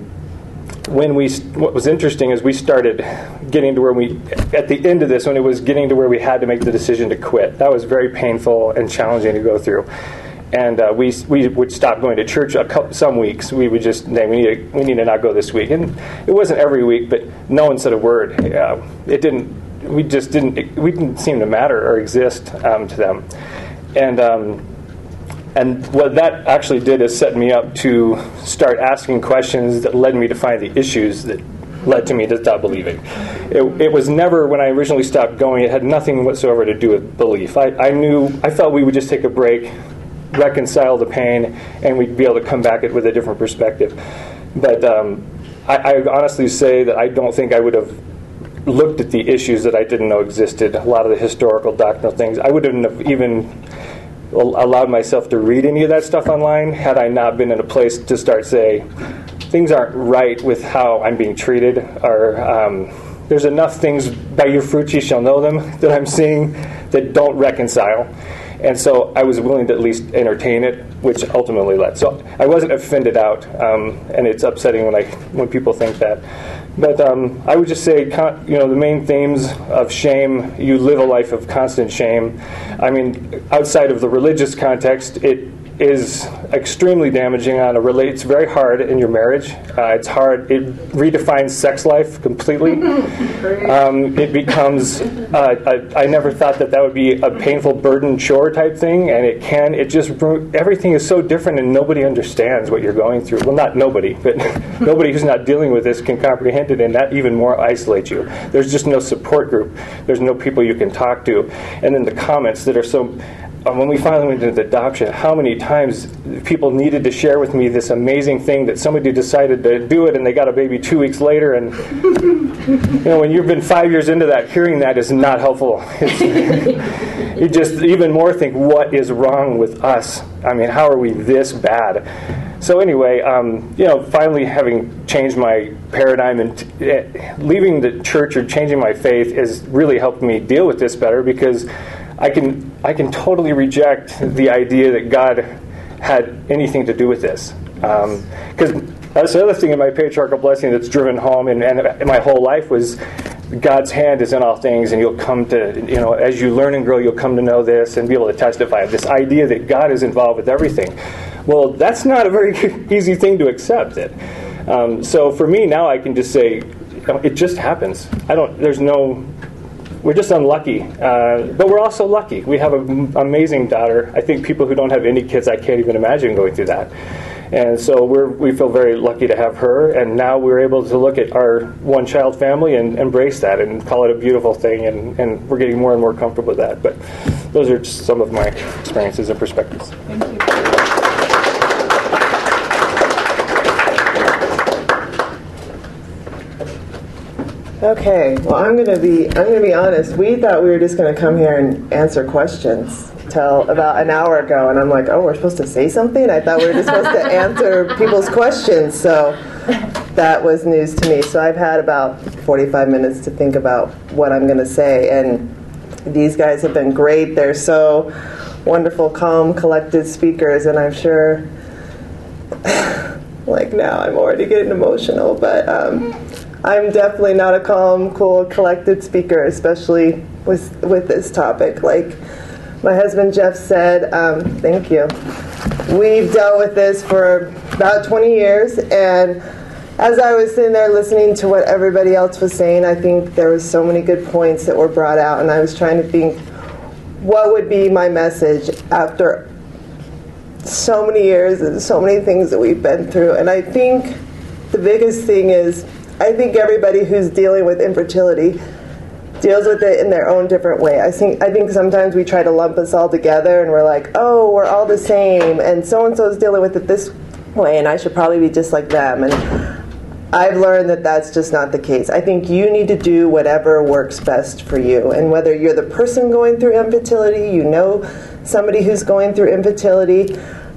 when we, what was interesting is we started getting to where we, at the end of this, when it was getting to where we had to make the decision to quit. That was very painful and challenging to go through. And uh, we we would stop going to church a couple, some weeks. We would just say, we need to, we need to not go this week. And it wasn't every week, but no one said a word. Uh, it didn't. We just didn't. It, we didn't seem to matter or exist um, to them. And um, and what that actually did is set me up to start asking questions that led me to find the issues that led to me to stop believing. It, it was never, when I originally stopped going, it had nothing whatsoever to do with belief. I, I knew, I felt we would just take a break, reconcile the pain, and we'd be able to come back at with a different perspective. But um, I, I honestly say that I don't think I would have looked at the issues that I didn't know existed, a lot of the historical doctrinal things. I wouldn't have even allowed myself to read any of that stuff online had I not been in a place to start saying, things aren't right with how I'm being treated, or um, there's enough things, by your fruits ye shall know them, that I'm seeing that don't reconcile. And so I was willing to at least entertain it, which ultimately led. So I wasn't offended out, um, and it's upsetting when I when people think that. But um, I would just say, you know, the main themes of shame, you live a life of constant shame. I mean, outside of the religious context, it is extremely damaging on a relate. It's very hard in your marriage. Uh, it's hard. It redefines sex life completely. Um, it becomes. Uh, I, I never thought that that would be a painful burden chore type thing, and it can. It just everything is so different, and nobody understands what you're going through. Well, not nobody, but nobody who's not dealing with this can comprehend it, and that even more isolates you. There's just no support group. There's no people you can talk to, and then the comments that are so. Um, when we finally went into adoption, how many times people needed to share with me this amazing thing that somebody decided to do it and they got a baby two weeks later, and you know, when you've been five years into that, hearing that is not helpful. It's, you just even more think, what is wrong with us? I mean, how are we this bad? So anyway, um, you know, finally having changed my paradigm and t- uh, leaving the church or changing my faith has really helped me deal with this better, because I can I can totally reject the idea that God had anything to do with this. Because um, that's the other thing in my patriarchal blessing that's driven home and, and my whole life was God's hand is in all things, and you'll come to, you know, as you learn and grow, you'll come to know this and be able to testify. This idea that God is involved with everything. Well, that's not a very easy thing to accept. It. Um, so for me now, I can just say, it just happens. I don't. There's no. we're just unlucky. Uh, but we're also lucky. We have an amazing daughter. I think people who don't have any kids, I can't even imagine going through that. And so we're, we feel very lucky to have her, and now we're able to look at our one-child family and embrace that and call it a beautiful thing, and, and we're getting more and more comfortable with that. But those are just some of my experiences and perspectives. Thank you. Okay, well, I'm going to be I'm going to be honest. We thought we were just going to come here and answer questions till about an hour ago, and I'm like, oh, we're supposed to say something? I thought we were just supposed to answer people's questions, so that was news to me. So I've had about forty-five minutes to think about what I'm going to say, and these guys have been great. They're so wonderful, calm, collected speakers, and I'm sure, like now I'm already getting emotional, but um, I'm definitely not a calm, cool, collected speaker, especially with with this topic. Like my husband Jeff said, um, thank you. We've dealt with this for about twenty years, and as I was sitting there listening to what everybody else was saying, I think there was so many good points that were brought out, and I was trying to think what would be my message after so many years and so many things that we've been through. And I think the biggest thing is, I think everybody who's dealing with infertility deals with it in their own different way. I think I think sometimes we try to lump us all together, and we're like, oh, we're all the same, and so-and-so is dealing with it this way, and I should probably be just like them. And I've learned that that's just not the case. I think you need to do whatever works best for you, and whether you're the person going through infertility, you know somebody who's going through infertility.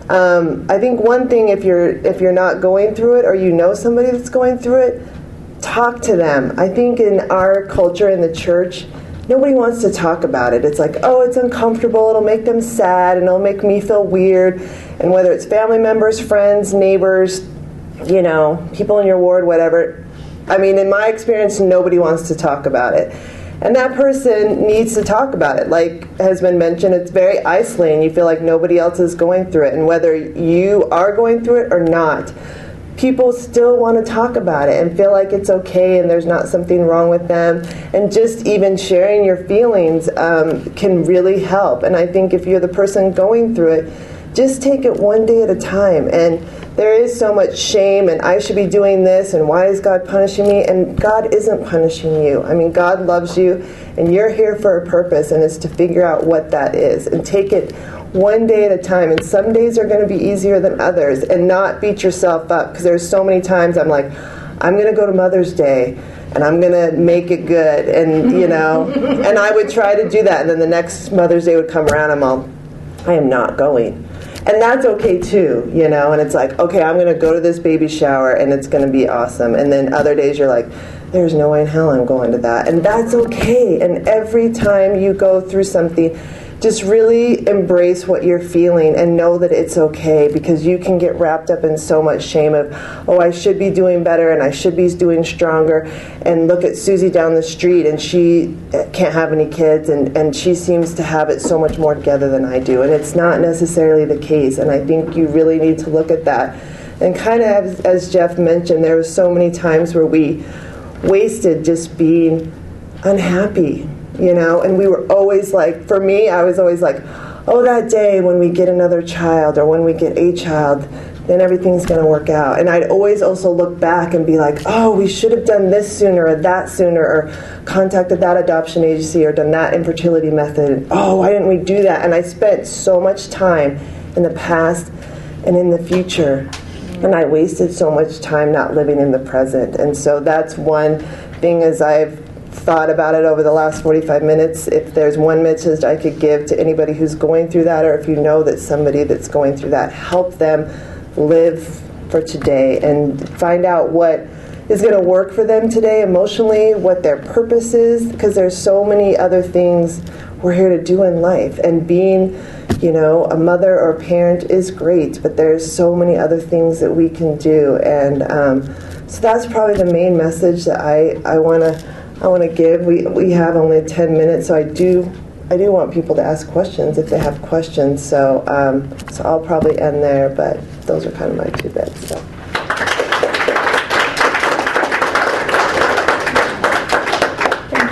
Um, I think one thing, if you're if you're not going through it, or you know somebody that's going through it, talk to them. I think in our culture in the church, nobody wants to talk about it. It's like, oh, it's uncomfortable, it'll make them sad, and it'll make me feel weird. And whether it's family members, friends, neighbors, you know, people in your ward, whatever. I mean, in my experience, nobody wants to talk about it. And that person needs to talk about it. Like has been mentioned, it's very isolating. You feel like nobody else is going through it. And whether you are going through it or not, people still want to talk about it and feel like it's okay and there's not something wrong with them. And just even sharing your feelings um, can really help. And I think if you're the person going through it, just take it one day at a time. And there is so much shame, and I should be doing this, and why is God punishing me? And God isn't punishing you. I mean, God loves you, and you're here for a purpose, and it's to figure out what that is. And take it one day at a time. And some days are going to be easier than others, and not beat yourself up, because there's so many times I'm like, I'm going to go to Mother's Day, and I'm going to make it good, and, you know, and I would try to do that, and then the next Mother's Day would come around, I'm all, I am not going. And that's okay too, you know, and it's like, okay, I'm going to go to this baby shower and it's going to be awesome. And then other days you're like, there's no way in hell I'm going to that. And that's okay. And every time you go through something, just really embrace what you're feeling and know that it's okay, because you can get wrapped up in so much shame of, oh, I should be doing better and I should be doing stronger. And look at Susie down the street, and she can't have any kids, and, and she seems to have it so much more together than I do. And it's not necessarily the case. And I think you really need to look at that. And kind of as, as Jeff mentioned, there were so many times where we wasted just being unhappy. You know, and we were always like, for me, I was always like, oh, that day when we get another child or when we get a child, then everything's going to work out. And I'd always also look back and be like, oh, we should have done this sooner or that sooner, or contacted that adoption agency or done that infertility method. Oh, why didn't we do that? And I spent so much time in the past and in the future, and I wasted so much time not living in the present. And so that's one thing as I've thought about it over the last forty-five minutes. If there's one message I could give to anybody who's going through that, or if you know that somebody that's going through that, help them live for today and find out what is going to work for them today emotionally, what their purpose is, because there's so many other things we're here to do in life. And being, you know, a mother or a parent is great, but there's so many other things that we can do. And um, so that's probably the main message that I, I want to I want to give. We we have only ten minutes, so I do I do want people to ask questions if they have questions. So um, so I'll probably end there, but those are kind of my two bits. So. Thank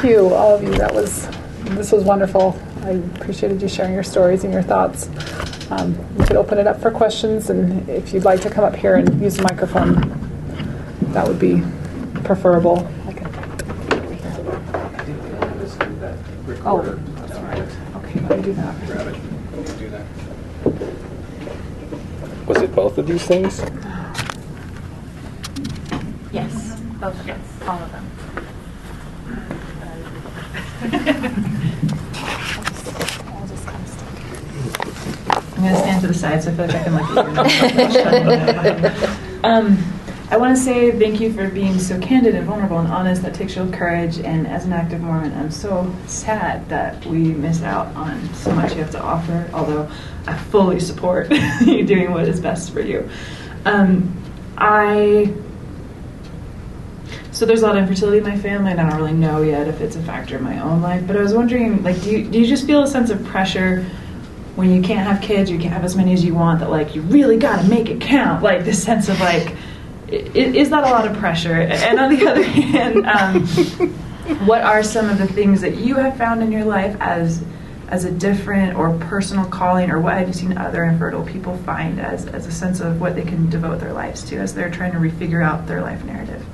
thank you, all of you. That was, this was wonderful. I appreciated you sharing your stories and your thoughts. Um, we could open it up for questions, and if you'd like to come up here and use the microphone, that would be preferable. I can. Oh, that's right. Okay, let me do that. Grab it. Do that. Was it both of these things? Yes, both of them, all of them. I'll just kind of stand here. I'm going to stand to the side so I feel like I can look at you. um, I want to say thank you for being so candid and vulnerable and honest. That takes real courage. And as an active Mormon, I'm so sad that we miss out on so much you have to offer, although I fully support you doing what is best for you. Um, I... So there's a lot of infertility in my family, and I don't really know yet if it's a factor in my own life. But I was wondering, like, do you, do you just feel a sense of pressure when you can't have kids, you can't have as many as you want, that, like, you really got to make it count? Like, this sense of, like, is that a lot of pressure? And on the other hand, um, what are some of the things that you have found in your life as as a different or personal calling, or what have you seen other infertile people find as, as a sense of what they can devote their lives to as they're trying to refigure out their life narrative?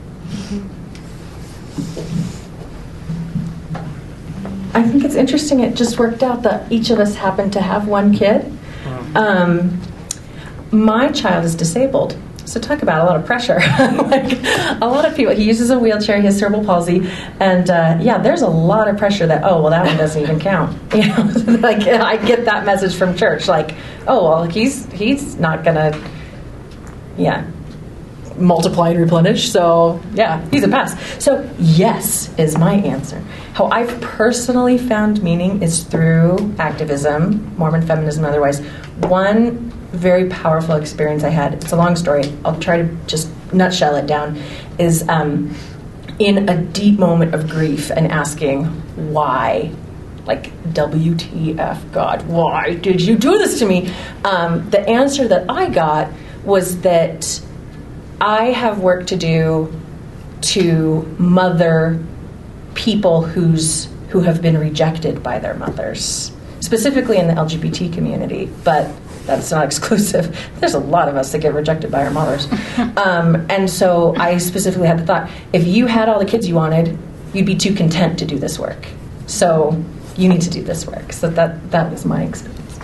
I think it's interesting. It just worked out that each of us happened to have one kid. Um, my child is disabled. So talk about a lot of pressure. Like a lot of people, he uses a wheelchair, he has cerebral palsy, and uh, yeah, there's a lot of pressure that, oh, well, that one doesn't even count. You know, like I get that message from church, like, oh, well, he's he's not gonna, yeah, multiply and replenish. So yeah, he's a pass. So yes is my answer. How I've personally found meaning is through activism, Mormon feminism, otherwise. One very powerful experience I had, it's a long story, I'll try to just nutshell it down, is um, in a deep moment of grief and asking why, like W T F, God, why did you do this to me? Um, the answer that I got was that I have work to do to mother people who's who have been rejected by their mothers, specifically in the L G B T community, but that's not exclusive. There's a lot of us that get rejected by our mothers. Um, and so I specifically had the thought, if you had all the kids you wanted, you'd be too content to do this work. So you need to do this work. So that, that was my experience.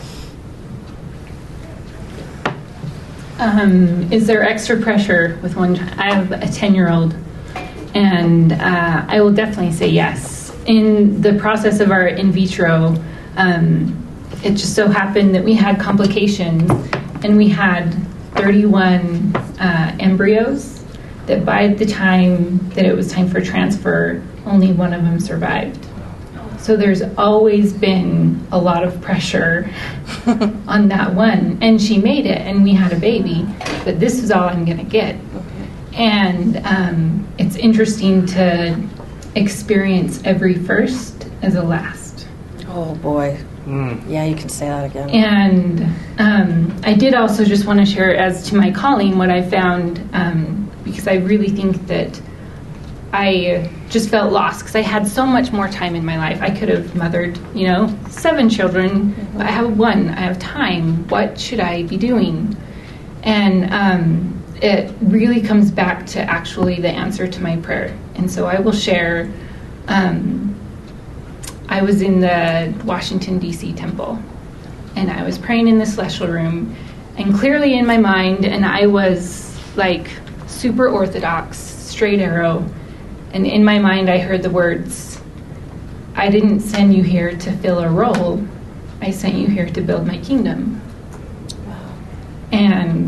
Um, is there extra pressure with one child? I have a ten-year-old, and uh, I will definitely say yes. In the process of our in vitro, um, it just so happened that we had complications, and we had thirty-one uh, embryos that by the time that it was time for transfer, only one of them survived. So there's always been a lot of pressure on that one. And she made it, and we had a baby, but this is all I'm going to get. Okay. And um, it's interesting to experience every first as a last. Oh, boy. Mm. Yeah, you can say that again. And um, I did also just want to share as to my calling what I found, um, because I really think that I just felt lost because I had so much more time in my life. I could have mothered, you know, seven children. Mm-hmm. But I have one. I have time. What should I be doing? And um, it really comes back to actually the answer to my prayer. And so I will share. Um, I was in the Washington, D C temple, and I was praying in the celestial room, and clearly in my mind, and I was like super orthodox, straight arrow. And in my mind, I heard the words, I didn't send you here to fill a role. I sent you here to build my kingdom. Wow. And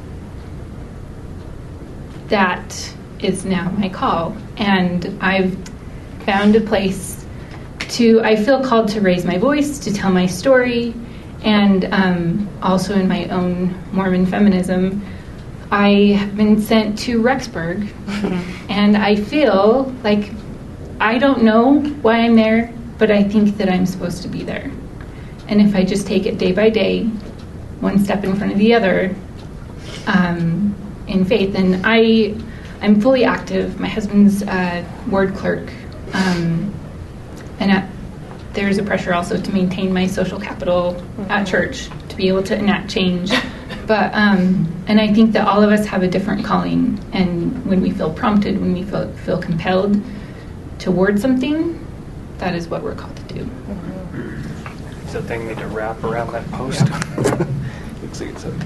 that is now my call. And I've found a place to, I feel called to raise my voice, to tell my story, and um, also in my own Mormon feminism. I have been sent to Rexburg, mm-hmm. and I feel like I don't know why I'm there, but I think that I'm supposed to be there. And if I just take it day by day, one step in front of the other, um, in faith, and I, I'm fully active. My husband's uh, ward clerk, um, and at, there's a pressure also to maintain my social capital mm-hmm. at church to be able to enact change. But um, and I think that all of us have a different calling, and when we feel prompted, when we feel feel compelled toward something, that is what we're called to do. Mm-hmm. Does that thing need to wrap around that post? Yeah. Looks like it's a.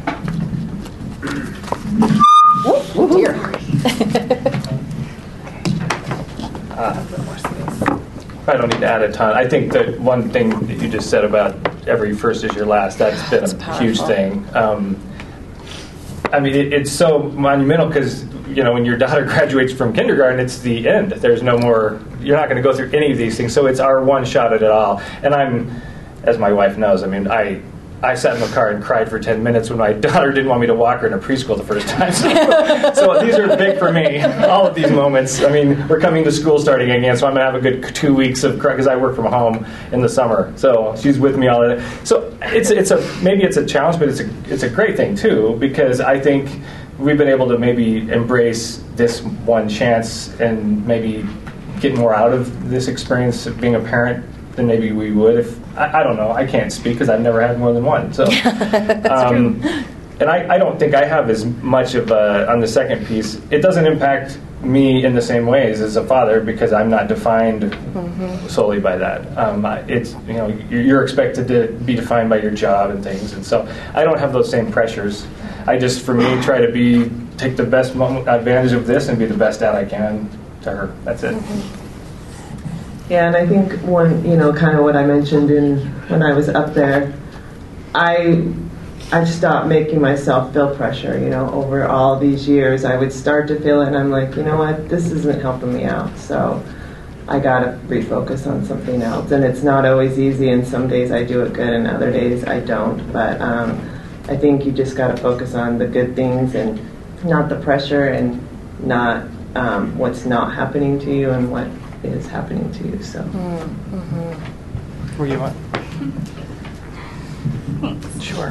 Oh, oh dear. uh, I don't need to add a ton. I think that one thing that you just said about every first is your last, that's been that's a powerful. huge thing. Um, I mean, it, it's so monumental because, you know, when your daughter graduates from kindergarten, it's the end. There's no more, you're not going to go through any of these things. So it's our one shot at it all. And I'm, as my wife knows, I mean, I I sat in the car and cried for ten minutes when my daughter didn't want me to walk her into preschool the first time. So, so these are big for me, all of these moments. I mean, we're coming to school starting again, so I'm going to have a good two weeks of cry because I work from home in the summer. So she's with me all the day. So it's it's a maybe it's a challenge, but it's a it's a great thing too, because I think we've been able to maybe embrace this one chance and maybe get more out of this experience of being a parent than maybe we would if, I, I don't know, I can't speak because I've never had more than one. So, um, and I, I don't think I have as much of a, on the second piece, it doesn't impact me in the same ways as a father because I'm not defined mm-hmm. solely by that. Um, it's, you know, you're, you're expected to be defined by your job and things, and so I don't have those same pressures. I just, for me, try to be, take the best moment, advantage of this and be the best dad I can to her. That's it. Mm-hmm. Yeah, and I think one, you know, kind of what I mentioned in when I was up there, I I stopped making myself feel pressure, you know, over all these years. I would start to feel it, and I'm like, you know what, this isn't helping me out, so I got to refocus on something else. And it's not always easy, and some days I do it good, and other days I don't. But um, I think you just got to focus on the good things and not the pressure and not um, what's not happening to you and what is happening to you. So mm-hmm. Where you at? Sure.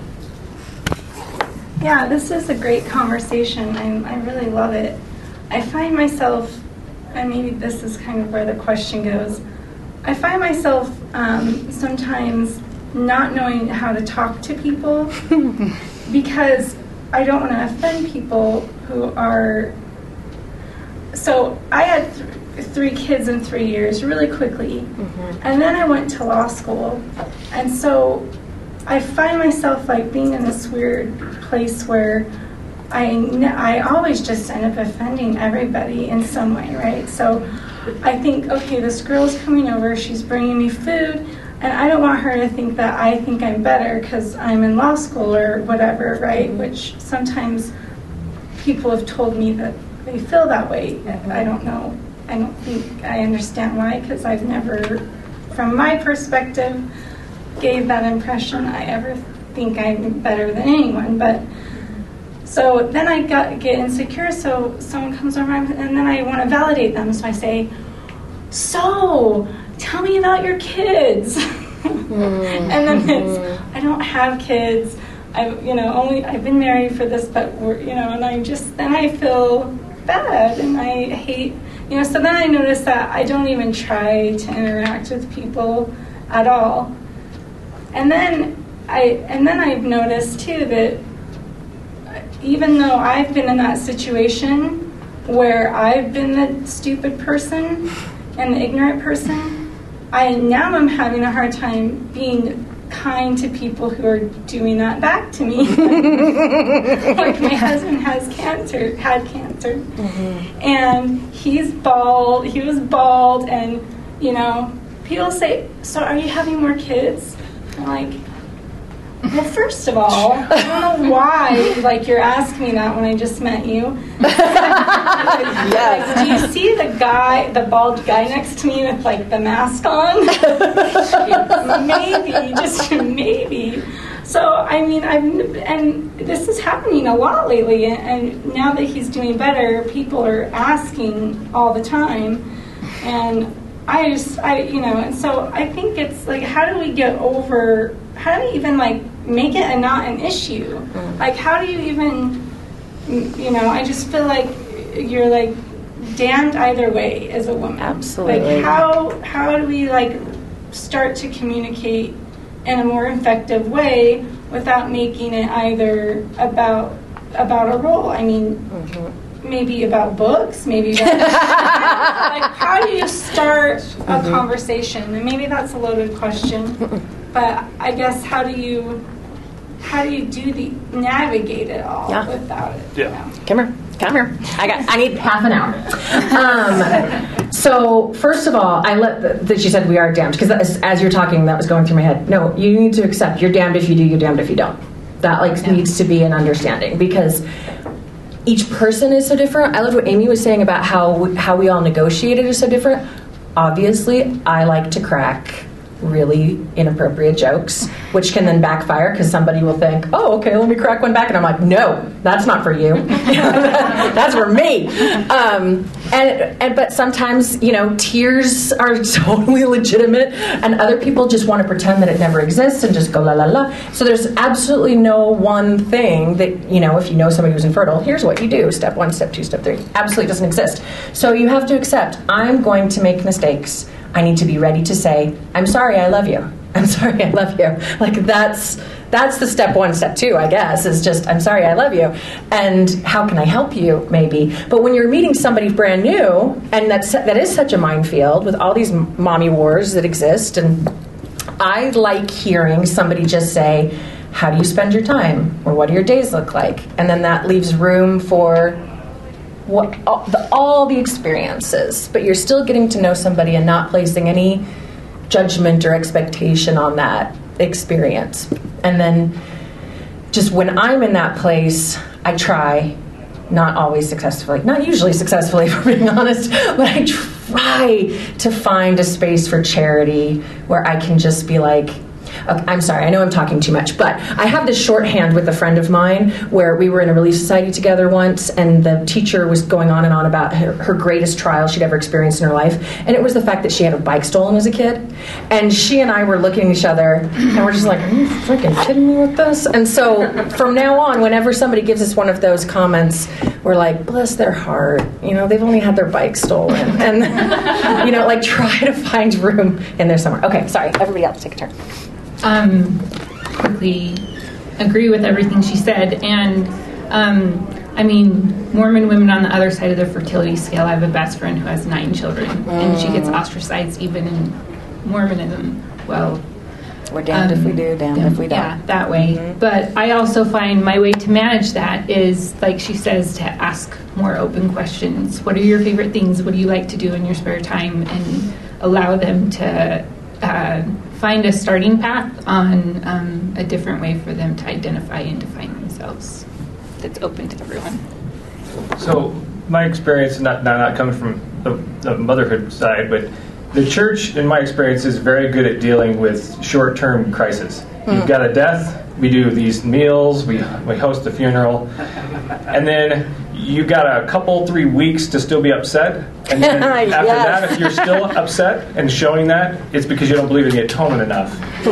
Yeah, this is a great conversation. I, I really love it. I find myself, and maybe this is kind of where the question goes, I find myself um, sometimes not knowing how to talk to people because I don't want to offend people who are, so I had th- three kids in three years really quickly, mm-hmm. and then I went to law school, and so I find myself like being in this weird place where I, I always just end up offending everybody in some way, right? So I think, okay, this girl's coming over, she's bringing me food, and I don't want her to think that I think I'm better because I'm in law school or whatever, right? Which sometimes people have told me that they feel that way. I don't know. I don't think I understand why, because I've never, from my perspective, gave that impression I ever think I'm better than anyone. But so then I got get insecure, so someone comes over and then I want to validate them. So I say, so tell me about your kids. Mm-hmm. And then it's, I don't have kids. I've, you know, only I've been married for this, but we're, you know, and I just, then I feel bad and I hate, you know, so then I notice that I don't even try to interact with people at all. And then I, and then I've noticed too that even though I've been in that situation where I've been the stupid person and the ignorant person, I now am having a hard time being kind to people who are doing that back to me. Like my husband has cancer, had cancer, mm-hmm. and he's bald. He was bald, and you know, people say, "So are you having more kids?" I'm like, well, first of all, I don't know why, like, you're asking me that when I just met you. Yes. Like, do you see the guy, the bald guy next to me with, like, the mask on? Maybe, just maybe. So, I mean, I've, and this is happening a lot lately, and now that he's doing better, people are asking all the time, and I just, I, you know, and so I think it's, like, how do we get over... How do we even, like, make it a not an issue? Mm. Like, how do you even, you know, I just feel like you're, like, damned either way as a woman. Absolutely. Like how how do we like start to communicate in a more effective way without making it either about about a role? I mean, mm-hmm. maybe about books, maybe about like how do you start a mm-hmm. conversation? And maybe that's a loaded question, but I guess how do you how do you do the navigate it all yeah. without it? Yeah. You know? Come here. Come here. I got. I need half an hour. Um, so first of all, I let that she said we are damned because as, as you're talking, that was going through my head. No, you need to accept you're damned if you do, you're damned if you don't. That like yeah. needs to be an understanding because each person is so different. I loved what Amy was saying about how how we all negotiated is so different. Obviously, I like to crack really inappropriate jokes, which can then backfire because somebody will think, oh, okay, let me crack one back. And I'm like, no, that's not for you. That's for me. Um, and, and But sometimes, you know, tears are totally legitimate and other people just want to pretend that it never exists and just go la la la. So there's absolutely no one thing that, you know, if you know somebody who's infertile, here's what you do, step one, step two, step three. Absolutely doesn't exist. So you have to accept, I'm going to make mistakes. I need to be ready to say, I'm sorry, I love you. I'm sorry, I love you. Like that's that's the step one. Step two, I guess, is just, I'm sorry, I love you. And how can I help you, maybe? But when you're meeting somebody brand new, and that's, that is such a minefield with all these mommy wars that exist, and I like hearing somebody just say, how do you spend your time? Or what do your days look like? And then that leaves room for What, all, the, all the experiences, but you're still getting to know somebody and not placing any judgment or expectation on that experience. And then just when I'm in that place, I try, not always successfully, not usually successfully, for being honest, but I try to find a space for charity where I can just be like, okay, I'm sorry, I know I'm talking too much, but I have this shorthand with a friend of mine where we were in a Relief Society together once, and the teacher was going on and on about her, her greatest trial she'd ever experienced in her life, and it was the fact that she had her bike stolen as a kid. And she and I were looking at each other, and we're just like, are you freaking kidding me with this? And so from now on, whenever somebody gives us one of those comments, we're like, bless their heart, you know, they've only had their bike stolen. And, you know, like try to find room in there somewhere. Okay, sorry, everybody else take a turn. Um, quickly agree with everything she said, and um, I mean, Mormon women on the other side of the fertility scale, I have a best friend who has nine children, mm. and she gets ostracized even in Mormonism. Well, we're damned um, if we do, damned if we don't. Yeah, that way. Mm-hmm. But I also find my way to manage that is, like she says, to ask more open questions. What are your favorite things? What do you like to do in your spare time? And allow them to uh, find a starting path on um, a different way for them to identify and define themselves that's open to everyone. So my experience, not not, not coming from the, the motherhood side, but the church, in my experience, is very good at dealing with short-term crisis. Mm. You've got a death, we do these meals, we we host a funeral, and then you got a couple, three weeks to still be upset. And then after yes. that, if you're still upset and showing that, it's because you don't believe in the atonement enough.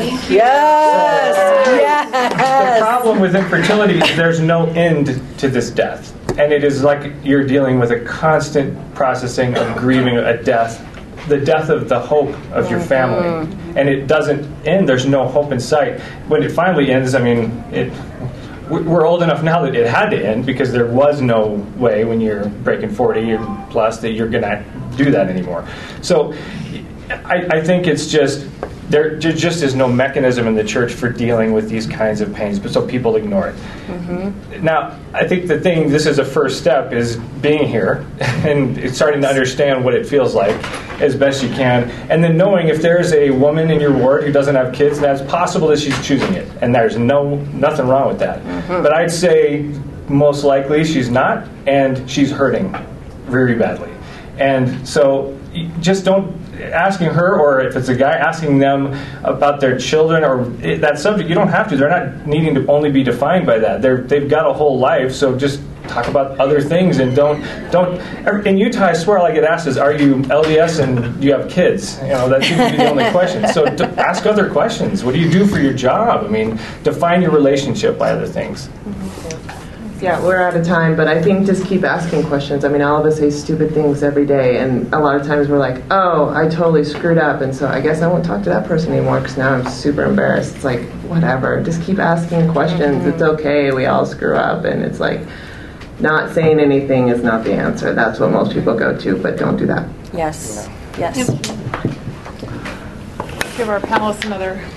Yes! So, yes! The problem with infertility is there's no end to this death. And it is like you're dealing with a constant processing of grieving a death, the death of the hope of your family. Mm-hmm. And it doesn't end. There's no hope in sight. When it finally ends, I mean, it... we're old enough now that it had to end because there was no way when you're breaking forty or plus that you're going to do that anymore. So I, I think it's just, there just is no mechanism in the church for dealing with these kinds of pains, but so people ignore it. Mm-hmm. Now, I think the thing, this is a first step, is being here and it's starting to understand what it feels like as best you can, and then knowing if there's a woman in your ward who doesn't have kids, that's possible that she's choosing it, and there's no nothing wrong with that. Mm-hmm. But I'd say most likely she's not, and she's hurting very badly. And so just don't, asking her, or if it's a guy, asking them about their children or that subject, you don't have to. They're not needing to only be defined by that. They're, they've got a whole life, so just talk about other things and don't, don't, in Utah, I swear all I get asked is, are you L D S and do you have kids? You know, that seems to be the only question. So to ask other questions. What do you do for your job? I mean, define your relationship by other things. Mm-hmm. Yeah, we're out of time, but I think just keep asking questions. I mean, all of us say stupid things every day, and a lot of times we're like, oh, I totally screwed up, and so I guess I won't talk to that person anymore because now I'm super embarrassed. It's like, whatever. Just keep asking questions. Mm-hmm. It's okay. We all screw up, and it's like, not saying anything is not the answer. That's what most people go to, but don't do that. Yes. Yes. Give our panelists another